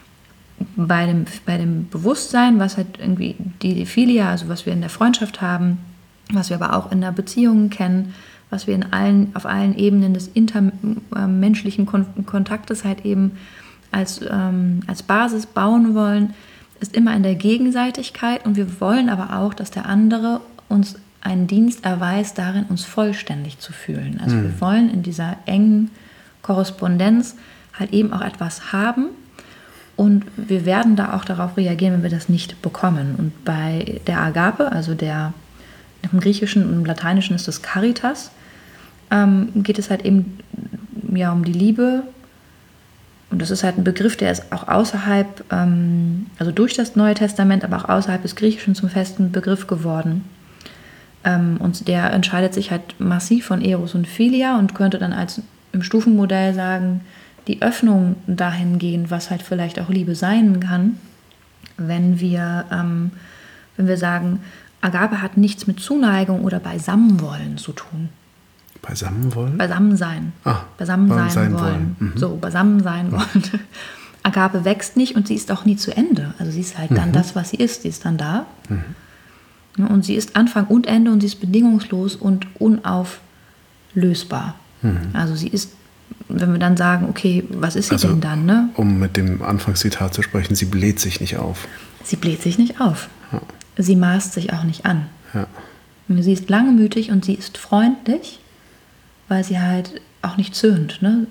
S2: bei dem, bei dem Bewusstsein, was halt irgendwie die Philia, also was wir in der Freundschaft haben, was wir aber auch in der Beziehung kennen, was wir in allen, auf allen Ebenen des intermenschlichen Kon- Kontaktes halt eben als, ähm, als Basis bauen wollen, ist immer in der Gegenseitigkeit und wir wollen aber auch, dass der andere uns einen Dienst erweist, darin uns vollständig zu fühlen. Also mhm. wir wollen in dieser engen Korrespondenz halt eben auch etwas haben und wir werden da auch darauf reagieren, wenn wir das nicht bekommen. Und bei der Agape, also der im Griechischen und im Lateinischen ist das Caritas, ähm, geht es halt eben ja, um die Liebe. Und das ist halt ein Begriff, der ist auch außerhalb, ähm, also durch das Neue Testament, aber auch außerhalb des Griechischen zum festen Begriff geworden. Ähm, und der entscheidet sich halt massiv von Eros und Philia und könnte dann als im Stufenmodell sagen, die Öffnung dahingehend, was halt vielleicht auch Liebe sein kann, wenn wir, ähm, wenn wir sagen, Agape hat nichts mit Zuneigung oder Beisammenwollen zu tun.
S1: Beisammenwollen?
S2: Beisammensein.
S1: Ah,
S2: Beisammen sein,
S1: sein
S2: wollen.
S1: wollen. Mhm.
S2: So, beisammen sein wollen. Agape wächst nicht und sie ist auch nie zu Ende. Also sie ist halt dann
S1: Mhm.
S2: das, was sie ist. Sie ist dann da.
S1: Mhm.
S2: Und sie ist Anfang und Ende und sie ist bedingungslos und unauflösbar.
S1: Mhm.
S2: Also sie ist, wenn wir dann sagen, okay, was ist sie
S1: Also,
S2: denn dann? Ne?
S1: Um mit dem Anfangszitat zu sprechen, sie bläht sich nicht auf.
S2: Sie bläht sich nicht auf.
S1: Ja.
S2: Sie maßt sich auch nicht an.
S1: Ja.
S2: Sie ist langmütig und sie ist freundlich, weil sie halt auch nicht zürnt. Ne?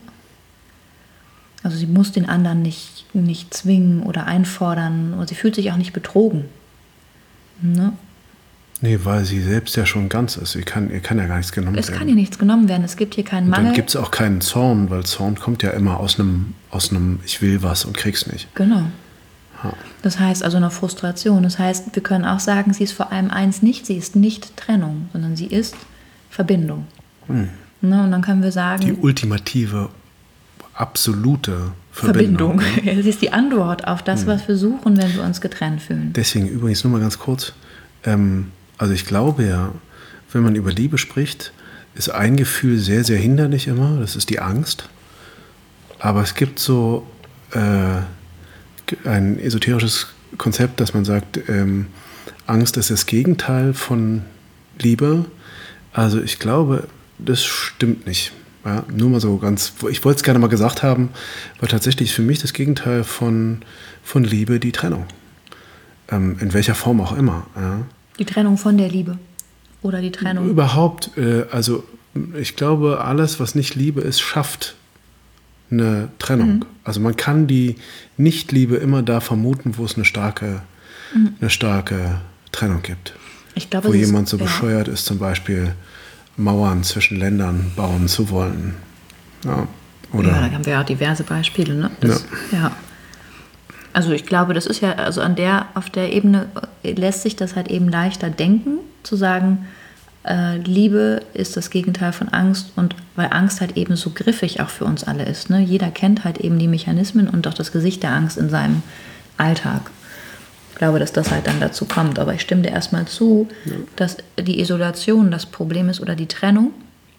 S2: Also sie muss den anderen nicht, nicht zwingen oder einfordern und sie fühlt sich auch nicht betrogen. Ne?
S1: Nee, weil sie selbst ja schon ganz ist. Ihr kann, ihr kann ja gar nichts genommen
S2: Es
S1: werden.
S2: kann hier nichts genommen werden. Es gibt hier keinen
S1: Und
S2: Mangel.
S1: dann gibt es auch keinen Zorn, weil Zorn kommt ja immer aus einem, aus einem ich will was und krieg's nicht.
S2: Genau.
S1: Ja.
S2: Das heißt also eine Frustration. Das heißt, wir können auch sagen, sie ist vor allem eins nicht. Sie ist nicht Trennung, sondern sie ist Verbindung.
S1: Hm.
S2: Ne? Und dann können wir sagen...
S1: Die ultimative, absolute Verbindung.
S2: Verbindung.
S1: Ne?
S2: Sie ist die Antwort auf das,
S1: Hm.
S2: was wir suchen, wenn wir uns getrennt fühlen.
S1: Deswegen übrigens nur mal ganz kurz. Ähm, also ich glaube ja, wenn man über Liebe spricht, ist ein Gefühl sehr, sehr hinderlich immer. Das ist die Angst. Aber es gibt so äh, ein esoterisches Konzept, dass man sagt, ähm, Angst ist das Gegenteil von Liebe. Also ich glaube, das stimmt nicht. Ja, nur mal so ganz, ich wollte es gerne mal gesagt haben, weil tatsächlich ist für mich das Gegenteil von, von Liebe die Trennung. Ähm, in welcher Form auch immer. Ja.
S2: Die Trennung von der Liebe. Oder die Trennung.
S1: Überhaupt, äh, also ich glaube, alles, was nicht Liebe ist, schafft eine Trennung. Mhm. Also man kann die Nicht-Liebe immer da vermuten, wo es eine starke, mhm. eine starke Trennung gibt.
S2: Ich glaube,
S1: wo jemand
S2: ist,
S1: so bescheuert ja. ist, zum Beispiel Mauern zwischen Ländern bauen zu wollen. Ja, oder
S2: ja, da haben wir ja auch diverse Beispiele. Ne? Das, ja. ja. Also ich glaube, das ist ja, also an der, auf der Ebene lässt sich das halt eben leichter denken, zu sagen, äh, Liebe ist das Gegenteil von Angst, und weil Angst halt eben so griffig auch für uns alle ist. Ne? Jeder kennt halt eben die Mechanismen und auch das Gesicht der Angst in seinem Alltag. Ich glaube, dass das halt dann dazu kommt. Aber ich stimme dir erstmal zu, ja. dass die Isolation das Problem ist oder die Trennung,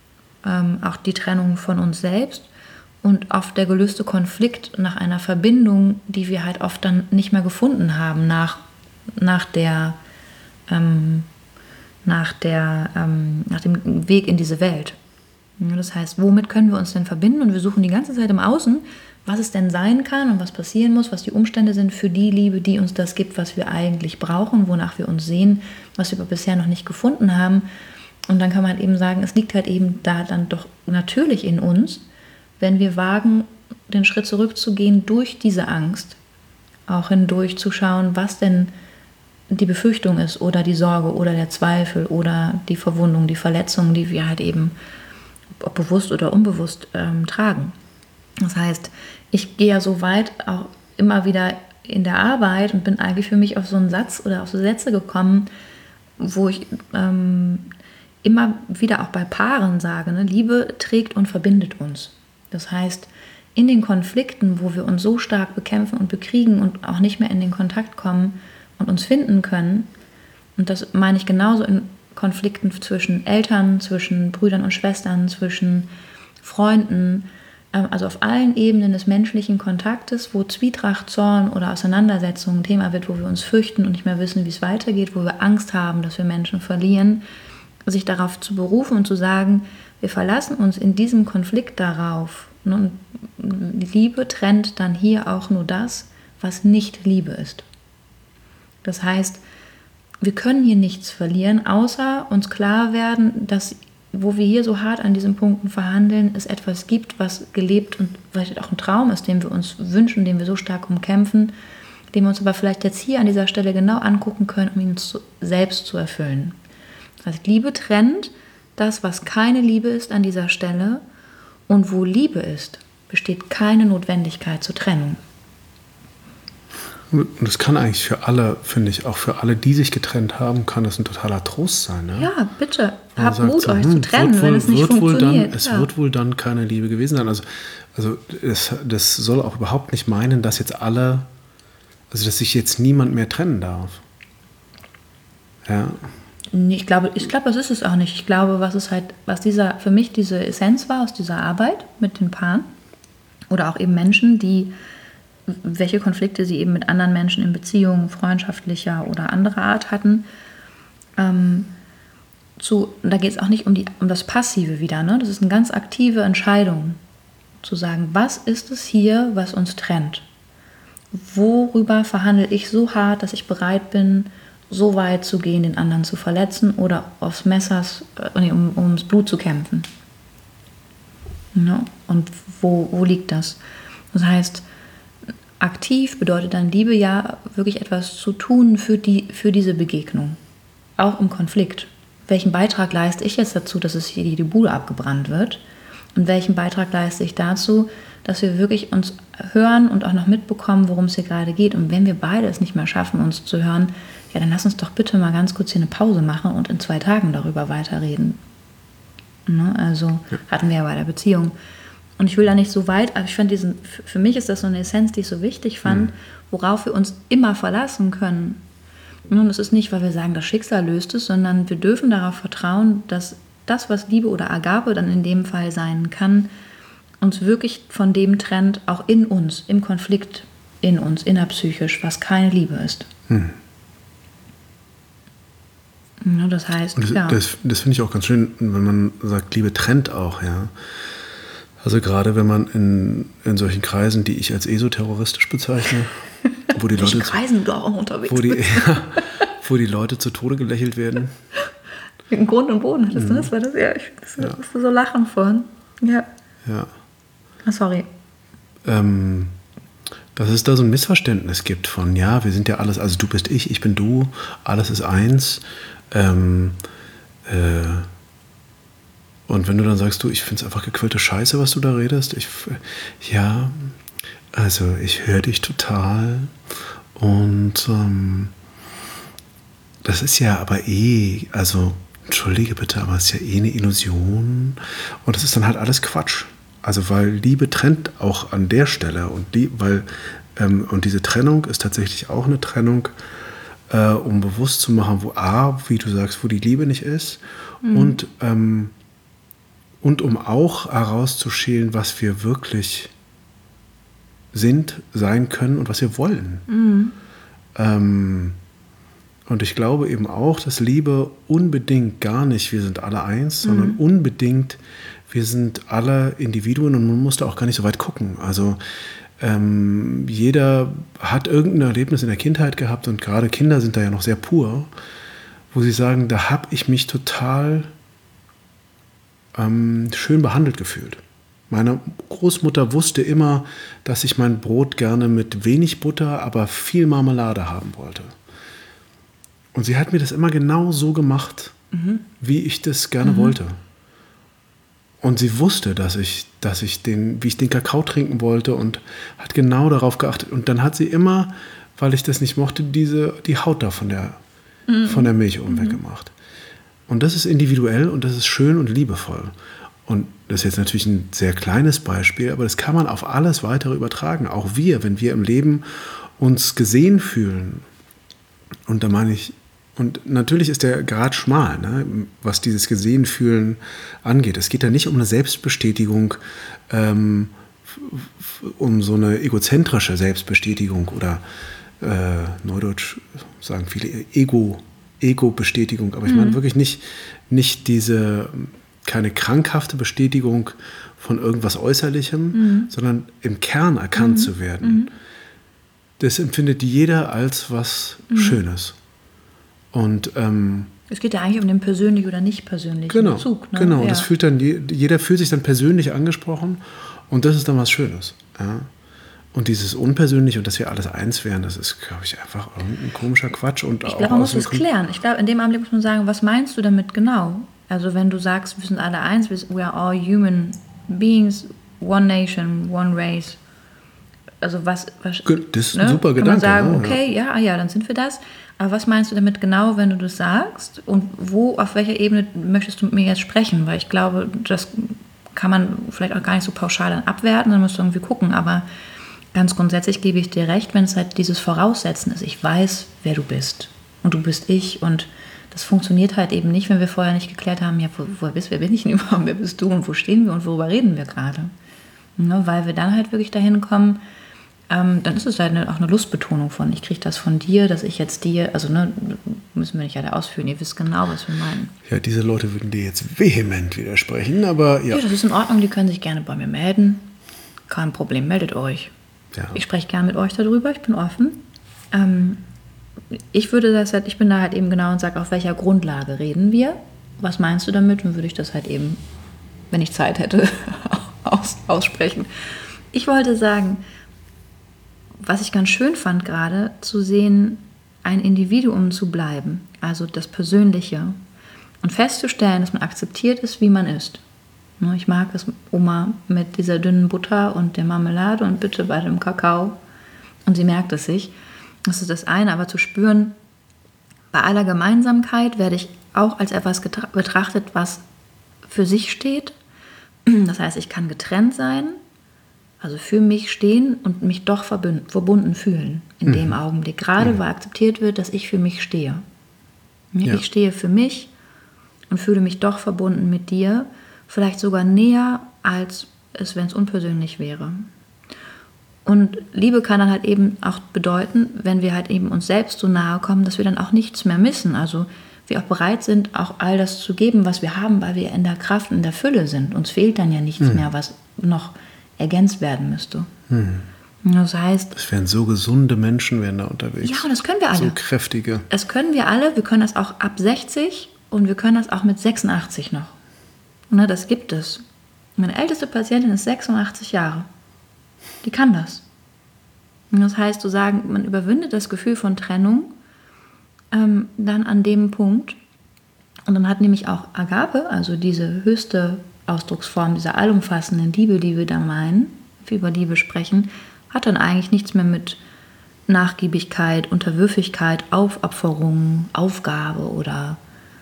S2: ähm, auch die Trennung von uns selbst. Und oft der gelöste Konflikt nach einer Verbindung, die wir halt oft dann nicht mehr gefunden haben nach, nach, der, ähm, nach, der, ähm, nach dem Weg in diese Welt. Das heißt, womit können wir uns denn verbinden? Und wir suchen die ganze Zeit im Außen, was es denn sein kann und was passieren muss, was die Umstände sind für die Liebe, die uns das gibt, was wir eigentlich brauchen, wonach wir uns sehen, was wir aber bisher noch nicht gefunden haben. Und dann kann man halt eben sagen, es liegt halt eben da dann doch natürlich in uns, wenn wir wagen, den Schritt zurückzugehen durch diese Angst, auch hindurch zu schauen, was denn die Befürchtung ist oder die Sorge oder der Zweifel oder die Verwundung, die Verletzung, die wir halt eben, ob bewusst oder unbewusst, ähm, tragen. Das heißt, ich gehe ja so weit auch immer wieder in der Arbeit und bin eigentlich für mich auf so einen Satz oder auf so Sätze gekommen, wo ich ähm, immer wieder auch bei Paaren sage, ne, Liebe trägt und verbindet uns. Das heißt, in den Konflikten, wo wir uns so stark bekämpfen und bekriegen und auch nicht mehr in den Kontakt kommen und uns finden können, und das meine ich genauso in Konflikten zwischen Eltern, zwischen Brüdern und Schwestern, zwischen Freunden, also auf allen Ebenen des menschlichen Kontaktes, wo Zwietracht, Zorn oder Auseinandersetzung ein Thema wird, wo wir uns fürchten und nicht mehr wissen, wie es weitergeht, wo wir Angst haben, dass wir Menschen verlieren, sich darauf zu berufen und zu sagen, wir verlassen uns in diesem Konflikt darauf. Und Liebe trennt dann hier auch nur das, was nicht Liebe ist. Das heißt, wir können hier nichts verlieren, außer uns klar werden, dass, wo wir hier so hart an diesen Punkten verhandeln, es etwas gibt, was gelebt und vielleicht auch ein Traum ist, den wir uns wünschen, den wir so stark umkämpfen, den wir uns aber vielleicht jetzt hier an dieser Stelle genau angucken können, um ihn zu, selbst zu erfüllen. Das heißt, Liebe trennt das, was keine Liebe ist an dieser Stelle, und wo Liebe ist, besteht keine Notwendigkeit zur Trennung.
S1: Und das kann eigentlich für alle, finde ich, auch für alle, die sich getrennt haben, kann das ein totaler Trost sein. Ne?
S2: Ja, bitte,
S1: Man
S2: habt
S1: sagt
S2: Mut,
S1: so,
S2: euch
S1: hm,
S2: zu trennen,
S1: wird
S2: wenn
S1: wohl-
S2: es nicht
S1: wird wohl
S2: funktioniert.
S1: Dann, es
S2: ja.
S1: wird wohl dann keine Liebe gewesen sein. Also, also es, das soll auch überhaupt nicht meinen, dass jetzt alle, also dass sich jetzt niemand mehr trennen darf. Ja.
S2: Nee, Ich glaube, ich glaube, das ist es auch nicht. Ich glaube, was es halt, was dieser, für mich diese Essenz war aus dieser Arbeit mit den Paaren oder auch eben Menschen, die, welche Konflikte sie eben mit anderen Menschen in Beziehungen, freundschaftlicher oder anderer Art hatten, ähm, zu, da geht es auch nicht um, die, um das Passive wieder, ne? Das ist eine ganz aktive Entscheidung, zu sagen, was ist es hier, was uns trennt? Worüber verhandle ich so hart, dass ich bereit bin, so weit zu gehen, den anderen zu verletzen oder aufs Messers, äh, nee, um, ums Blut zu kämpfen. Ja, und wo, wo liegt das? Das heißt, aktiv bedeutet dann Liebe ja wirklich etwas zu tun für, die, für diese Begegnung. Auch im Konflikt. Welchen Beitrag leiste ich jetzt dazu, dass es hier die Bude abgebrannt wird? Und welchen Beitrag leiste ich dazu, dass wir wirklich uns hören und auch noch mitbekommen, worum es hier gerade geht? Und wenn wir beide es nicht mehr schaffen, uns zu hören, ja, dann lass uns doch bitte mal ganz kurz hier eine Pause machen und in zwei Tagen darüber weiterreden. Ne? Also ja. Hatten wir ja bei der Beziehung. Und ich will da nicht so weit, aber ich fand diesen, für mich ist das so eine Essenz, die ich so wichtig fand, mhm. worauf wir uns immer verlassen können. Und das ist nicht, weil wir sagen, das Schicksal löst es, sondern wir dürfen darauf vertrauen, dass das, was Liebe oder Agape dann in dem Fall sein kann, uns wirklich von dem trennt, auch in uns, im Konflikt in uns, innerpsychisch, was keine Liebe ist. Mhm. Ja, das heißt,
S1: Und das,
S2: ja.
S1: das, das finde ich auch ganz schön, wenn man sagt, Liebe trennt auch, ja. Also gerade wenn man in, in solchen Kreisen, die ich als esoterroristisch bezeichne, wo die
S2: In welchen
S1: Leute
S2: Kreisen du auch unterwegs
S1: wo die,
S2: bist.
S1: ja, wo die Leute zu Tode gelächelt werden.
S2: Im Grund und Boden hattest du das? War das ja, ich
S1: Ja.
S2: musste so lachen vorhin. Ja.
S1: Ja.
S2: Ah, sorry.
S1: Ähm, dass es da so ein Missverständnis gibt von, ja, wir sind ja alles, also du bist ich, ich bin du, alles ist eins. Ähm, äh, und wenn du dann sagst, du, ich finde es einfach gequälte Scheiße, was du da redest, ich, ja, also ich höre dich total und ähm, das ist ja aber eh, also entschuldige bitte, aber es ist ja eh eine Illusion und das ist dann halt alles Quatsch. Also weil Liebe trennt auch an der Stelle und, die, weil, ähm, und diese Trennung ist tatsächlich auch eine Trennung, äh, um bewusst zu machen, wo A, wie du sagst, wo die Liebe nicht ist mhm. und, ähm, und um auch herauszuschälen, was wir wirklich sind, sein können und was wir wollen. Mhm. Ähm, und ich glaube eben auch, dass Liebe unbedingt gar nicht, wir sind alle eins, mhm. sondern unbedingt, wir sind alle Individuen und man muss da auch gar nicht so weit gucken. Also ähm, jeder hat irgendein Erlebnis in der Kindheit gehabt und gerade Kinder sind da ja noch sehr pur, wo sie sagen, da habe ich mich total ähm, schön behandelt gefühlt. Meine Großmutter wusste immer, dass ich mein Brot gerne mit wenig Butter, aber viel Marmelade haben wollte. Und sie hat mir das immer genau so gemacht, mhm. wie ich das gerne mhm. wollte. Und sie wusste, dass ich, dass ich den, wie ich den Kakao trinken wollte und hat genau darauf geachtet. Und dann hat sie immer, weil ich das nicht mochte, diese, die Haut da von der, mhm. von der Milch oben mhm. weggemacht. Und das ist individuell und das ist schön und liebevoll. Und das ist jetzt natürlich ein sehr kleines Beispiel, aber das kann man auf alles Weitere übertragen. Auch wir, wenn wir im Leben uns gesehen fühlen. Und da meine ich, und natürlich ist der Grad schmal, ne, was dieses Gesehen-Fühlen angeht. Es geht da nicht um eine Selbstbestätigung, ähm, um so eine egozentrische Selbstbestätigung oder äh, Neudeutsch sagen viele Ego, Ego-Bestätigung. Aber ich meine wirklich nicht, nicht diese, keine krankhafte Bestätigung von irgendwas Äußerlichem, mhm. sondern im Kern erkannt mhm. zu werden. Mhm. Das empfindet jeder als was mhm. Schönes. Und, ähm,
S2: es geht ja eigentlich um den persönlich oder nicht persönlichen
S1: genau,
S2: Bezug. Ne?
S1: Genau,
S2: ja.
S1: das fühlt dann, jeder fühlt sich dann persönlich angesprochen und das ist dann was Schönes. Ja? Und dieses Unpersönliche und dass wir alles eins wären, das ist, glaube ich, einfach irgendein komischer Quatsch. Und
S2: ich glaube, man muss es klären. Ich glaube, in dem Augenblick muss man sagen, was meinst du damit genau? Also wenn du sagst, wir sind alle eins, we are all human beings, one nation, one race. also was, was
S1: das ist ein super Gedanke.
S2: Kann man sagen,
S1: ja,
S2: okay, ja. ja, ja, dann sind wir das. Aber was meinst du damit genau, wenn du das sagst? Und wo, auf welcher Ebene möchtest du mit mir jetzt sprechen? Weil ich glaube, das kann man vielleicht auch gar nicht so pauschal dann abwerten, dann musst du irgendwie gucken. Aber ganz grundsätzlich gebe ich dir recht, wenn es halt dieses Voraussetzen ist. Ich weiß, wer du bist. Und du bist ich. Und das funktioniert halt eben nicht, wenn wir vorher nicht geklärt haben, ja, wo, wo bist, wer bin ich denn überhaupt, wer bist du und wo stehen wir und worüber reden wir gerade? Ne, weil wir dann halt wirklich dahin kommen, ähm, dann ist es halt eine, auch eine Lustbetonung von, ich kriege das von dir, dass ich jetzt dir, also ne, müssen wir nicht alle ausführen, ihr wisst genau, was wir meinen.
S1: Ja, diese Leute würden dir jetzt vehement widersprechen, aber ja.
S2: Ja, das ist in Ordnung, die können sich gerne bei mir melden. Kein Problem, meldet euch.
S1: Ja.
S2: Ich spreche gerne mit euch darüber, ich bin offen. Ähm, ich würde das halt, ich bin da halt eben genau und sage, auf welcher Grundlage reden wir? Was meinst du damit? Dann würde ich das halt eben, wenn ich Zeit hätte, aus, aussprechen. Ich wollte sagen, was ich ganz schön fand gerade, zu sehen, ein Individuum zu bleiben, also das Persönliche, und festzustellen, dass man akzeptiert ist, wie man ist. Ich mag es, Oma mit dieser dünnen Butter und der Marmelade und bitte bei dem Kakao. Und sie merkt es sich. Das ist das eine, aber zu spüren, bei aller Gemeinsamkeit werde ich auch als etwas getra- betrachtet, was für sich steht. Das heißt, ich kann getrennt sein, also für mich stehen und mich doch verbünd- verbunden fühlen in mhm. dem Augenblick. Gerade mhm. weil akzeptiert wird, dass ich für mich stehe. Ja. Ich stehe für mich und fühle mich doch verbunden mit dir, vielleicht sogar näher, als es, wenn es unpersönlich wäre. Und Liebe kann dann halt eben auch bedeuten, wenn wir halt eben uns selbst so nahe kommen, dass wir dann auch nichts mehr missen. Also wir auch bereit sind, auch all das zu geben, was wir haben, weil wir in der Kraft, in der Fülle sind. Uns fehlt dann ja nichts mhm. mehr, was noch ergänzt werden müsste. Mhm. Das heißt...
S1: Es wären so gesunde Menschen, wären da unterwegs.
S2: Ja, und das können wir alle.
S1: So kräftige.
S2: Das können wir alle. Wir können das auch ab sechzig und wir können das auch mit sechsundachtzig noch. Und das gibt es. Meine älteste Patientin ist sechsundachtzig Jahre. Die kann das. Und das heißt, zu sagen, man überwindet das Gefühl von Trennung ähm, dann an dem Punkt. Und dann hat nämlich auch Agape, also diese höchste Ausdrucksform dieser allumfassenden Liebe, die wir da meinen, wie wir über Liebe sprechen, hat dann eigentlich nichts mehr mit Nachgiebigkeit, Unterwürfigkeit, Aufopferung, Aufgabe oder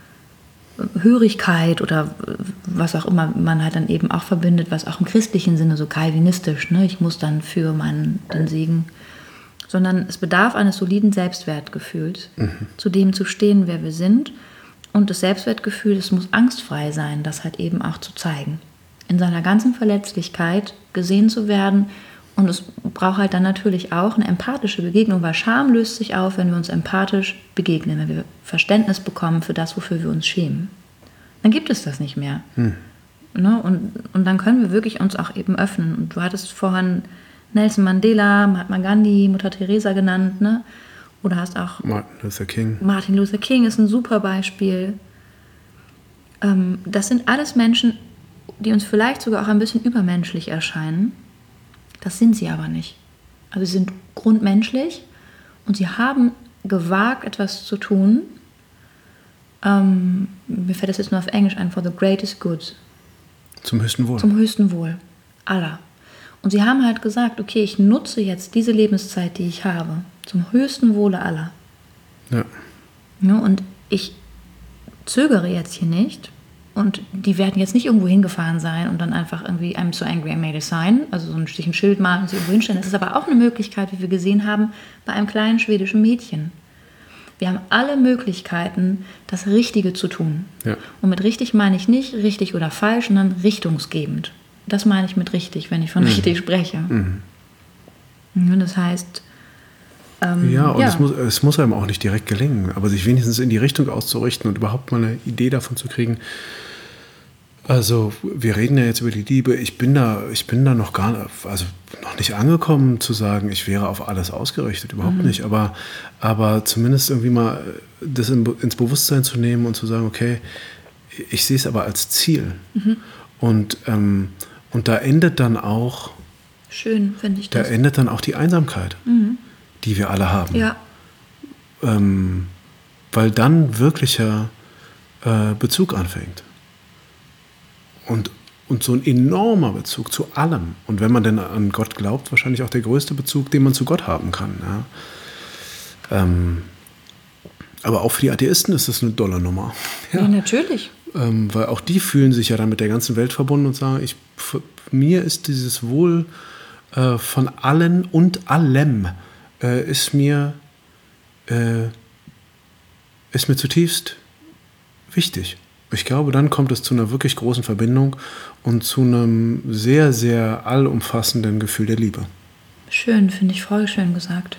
S2: Hörigkeit oder was auch immer man halt dann eben auch verbindet, was auch im christlichen Sinne so kalvinistisch, ne? Ich muss dann für meinen den Segen, sondern es bedarf eines soliden Selbstwertgefühls, mhm. zu dem zu stehen, wer wir sind. Und das Selbstwertgefühl, es muss angstfrei sein, das halt eben auch zu zeigen. In seiner ganzen Verletzlichkeit gesehen zu werden. Und es braucht halt dann natürlich auch eine empathische Begegnung, weil Scham löst sich auf, wenn wir uns empathisch begegnen, wenn wir Verständnis bekommen für das, wofür wir uns schämen. Dann gibt es das nicht mehr. Hm. Ne? Und, und dann können wir wirklich uns auch eben öffnen. Und du hattest vorhin Nelson Mandela, Mahatma Gandhi, Mutter Teresa genannt, ne? Oder hast auch
S1: Martin Luther King.
S2: Martin Luther King ist ein super Beispiel. Ähm, das sind alles Menschen, die uns vielleicht sogar auch ein bisschen übermenschlich erscheinen. Das sind sie aber nicht. Also sie sind grundmenschlich und sie haben gewagt, etwas zu tun. Ähm, mir fällt das jetzt nur auf Englisch ein, for the greatest good.
S1: Zum höchsten Wohl.
S2: Zum höchsten Wohl aller. Und sie haben halt gesagt, okay, ich nutze jetzt diese Lebenszeit, die ich habe, zum höchsten Wohle aller.
S1: Ja.
S2: Ja, und ich zögere jetzt hier nicht. Und die werden jetzt nicht irgendwo hingefahren sein und dann einfach irgendwie I'm so angry I made a sign, also so ein, sich ein Schild malen und sich irgendwo hinstellen. Das ist aber auch eine Möglichkeit, wie wir gesehen haben, bei einem kleinen schwedischen Mädchen. Wir haben alle Möglichkeiten, das Richtige zu tun. Ja. Und mit richtig meine ich nicht richtig oder falsch, sondern richtungsgebend. Das meine ich mit richtig, wenn ich von mhm. richtig spreche. Mhm. Und das heißt... Ähm,
S1: ja, und
S2: ja.
S1: Es, muss, es muss einem auch nicht direkt gelingen, aber sich wenigstens in die Richtung auszurichten und überhaupt mal eine Idee davon zu kriegen. Also wir reden ja jetzt über die Liebe. Ich bin da, ich bin da noch gar nicht, also noch nicht angekommen zu sagen, ich wäre auf alles ausgerichtet, überhaupt mhm. nicht. Aber, aber zumindest irgendwie mal das in, ins Bewusstsein zu nehmen und zu sagen, okay, ich sehe es aber als Ziel. Mhm. Und, ähm, und da endet dann auch,
S2: schön finde ich
S1: das. Da endet dann auch die Einsamkeit, mhm. die wir alle haben.
S2: Ja.
S1: Ähm, weil dann wirklicher äh, Bezug anfängt. Und und so ein enormer Bezug zu allem. Und wenn man denn an Gott glaubt, wahrscheinlich auch der größte Bezug, den man zu Gott haben kann. Ja. Ähm, aber auch für die Atheisten ist das eine dolle Nummer.
S2: Ja, ja natürlich.
S1: Ähm, weil auch die fühlen sich ja dann mit der ganzen Welt verbunden und sagen, ich, für, mir ist dieses Wohl äh, von allen und allem, äh, ist mir, äh, ist mir zutiefst wichtig. Ich glaube, dann kommt es zu einer wirklich großen Verbindung und zu einem sehr, sehr allumfassenden Gefühl der Liebe.
S2: Schön, finde ich voll schön gesagt.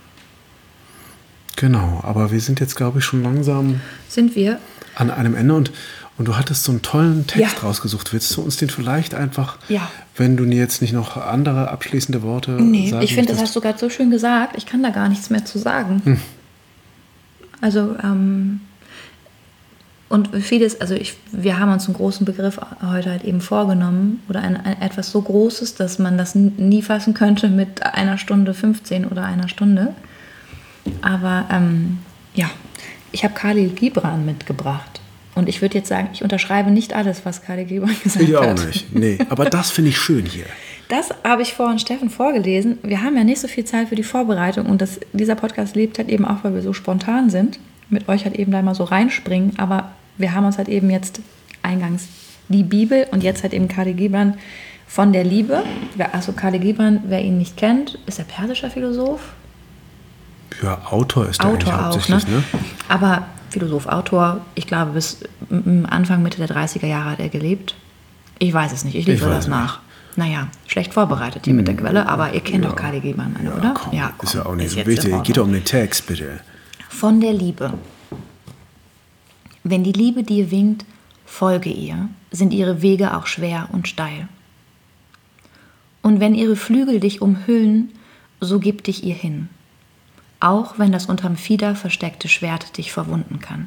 S1: Genau, aber wir sind jetzt, glaube ich, schon langsam
S2: sind wir
S1: an einem Ende und, und du hattest so einen tollen Text
S2: ja.
S1: rausgesucht. Willst du uns den vielleicht einfach,
S2: ja.
S1: wenn du jetzt nicht noch andere abschließende Worte
S2: nee,
S1: sagen
S2: ich finde, das
S1: möchtest?
S2: hast du gerade so schön gesagt. Ich kann da gar nichts mehr zu sagen. Hm. Also, ähm, und vieles, also ich, wir haben uns einen großen Begriff heute halt eben vorgenommen oder ein, ein, etwas so Großes, dass man das nie fassen könnte mit einer Stunde fünfzehn oder einer Stunde. Aber ähm, ja, ich habe Khalil Gibran mitgebracht. Und ich würde jetzt sagen, ich unterschreibe nicht alles, was Khalil Gibran gesagt hat.
S1: Ich auch nicht, nee. Aber das finde ich schön hier.
S2: Das habe ich vorhin Steffen vorgelesen. Wir haben ja nicht so viel Zeit für die Vorbereitung. Und das, dieser Podcast lebt halt eben auch, weil wir so spontan sind. Mit euch halt eben da mal so reinspringen. Aber wir haben uns halt eben jetzt eingangs die Bibel und jetzt halt eben Khalil Gibran von der Liebe. Also Khalil Gibran, wer ihn nicht kennt, ist er persischer Philosoph.
S1: Ja, Autor ist der
S2: Autor
S1: eigentlich
S2: auch,
S1: hauptsächlich,
S2: ne?
S1: ne?
S2: Aber Philosoph, Autor, ich glaube bis Anfang, Mitte der dreißiger Jahre hat er gelebt. Ich weiß es nicht, ich liefere das nach. Nicht. Naja, schlecht vorbereitet hier hm. mit der Quelle, aber ihr kennt ja. doch Khalil Gibran, ja, oder?
S1: Komm,
S2: ja, komm,
S1: ist ja auch nicht so wichtig. Geht doch um den Text, bitte.
S2: Von der Liebe. Wenn die Liebe dir winkt, folge ihr, sind ihre Wege auch schwer und steil. Und wenn ihre Flügel dich umhüllen, so gib dich ihr hin. Auch wenn das unterm Fieder versteckte Schwert dich verwunden kann.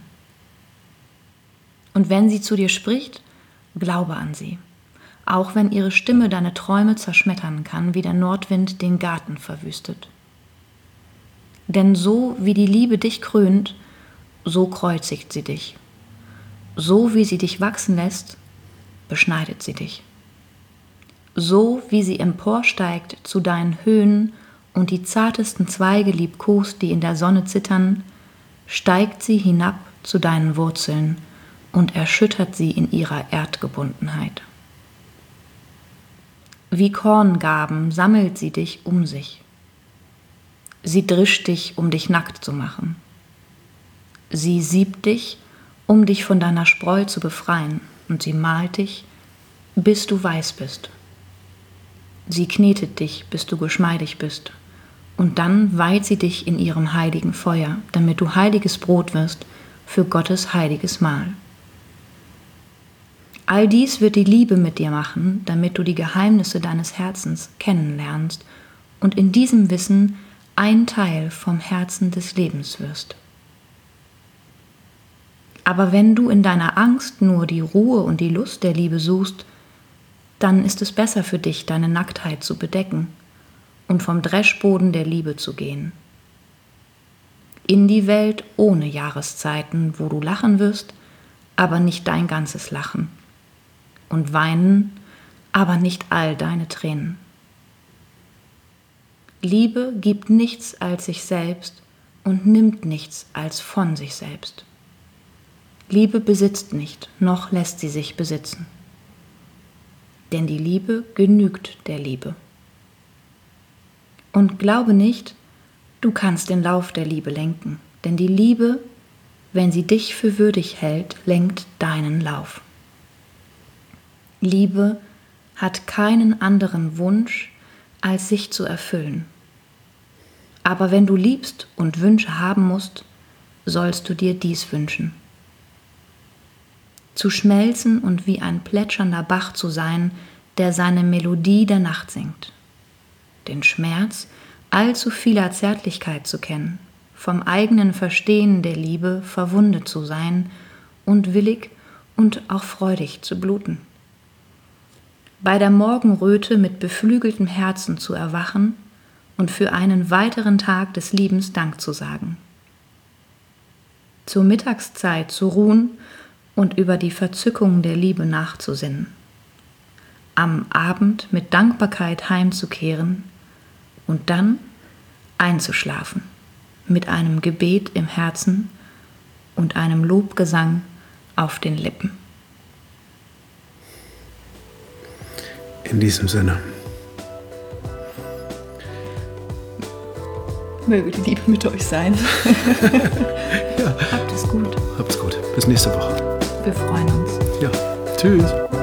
S2: Und wenn sie zu dir spricht, glaube an sie, auch wenn ihre Stimme deine Träume zerschmettern kann, wie der Nordwind den Garten verwüstet. Denn so wie die Liebe dich krönt, so kreuzigt sie dich. So wie sie dich wachsen lässt, beschneidet sie dich. So wie sie emporsteigt zu deinen Höhen und die zartesten Zweige liebkost, die in der Sonne zittern, steigt sie hinab zu deinen Wurzeln und erschüttert sie in ihrer Erdgebundenheit. Wie Korngaben sammelt sie dich um sich. Sie drischt dich, um dich nackt zu machen. Sie siebt dich, um dich von deiner Spreu zu befreien, und sie malt dich, bis du weiß bist. Sie knetet dich, bis du geschmeidig bist, und dann weiht sie dich in ihrem heiligen Feuer, damit du heiliges Brot wirst für Gottes heiliges Mahl. All dies wird die Liebe mit dir machen, damit du die Geheimnisse deines Herzens kennenlernst und in diesem Wissen ein Teil vom Herzen des Lebens wirst. Aber wenn du in deiner Angst nur die Ruhe und die Lust der Liebe suchst, dann ist es besser für dich, deine Nacktheit zu bedecken und vom Dreschboden der Liebe zu gehen. In die Welt ohne Jahreszeiten, wo du lachen wirst, aber nicht dein ganzes Lachen. Und weinen, aber nicht all deine Tränen. Liebe gibt nichts als sich selbst und nimmt nichts als von sich selbst. Liebe besitzt nicht, noch lässt sie sich besitzen. Denn die Liebe genügt der Liebe. Und glaube nicht, du kannst den Lauf der Liebe lenken, denn die Liebe, wenn sie dich für würdig hält, lenkt deinen Lauf. Liebe hat keinen anderen Wunsch, als sich zu erfüllen. Aber wenn du liebst und Wünsche haben musst, sollst du dir dies wünschen. Zu schmelzen und wie ein plätschernder Bach zu sein, der seine Melodie der Nacht singt. Den Schmerz allzu vieler Zärtlichkeit zu kennen, vom eigenen Verstehen der Liebe verwundet zu sein und willig und auch freudig zu bluten. Bei der Morgenröte mit beflügeltem Herzen zu erwachen und für einen weiteren Tag des Liebens Dank zu sagen. Zur Mittagszeit zu ruhen und über die Verzückung der Liebe nachzusinnen. am Abend mit Dankbarkeit heimzukehren und dann einzuschlafen mit einem Gebet im Herzen und einem Lobgesang auf den Lippen.
S1: In diesem Sinne.
S2: Möge die Liebe mit euch sein.
S1: Ja.
S2: Habt es gut.
S1: Habt's gut. Bis nächste Woche.
S2: Wir freuen uns.
S1: Ja. Tschüss.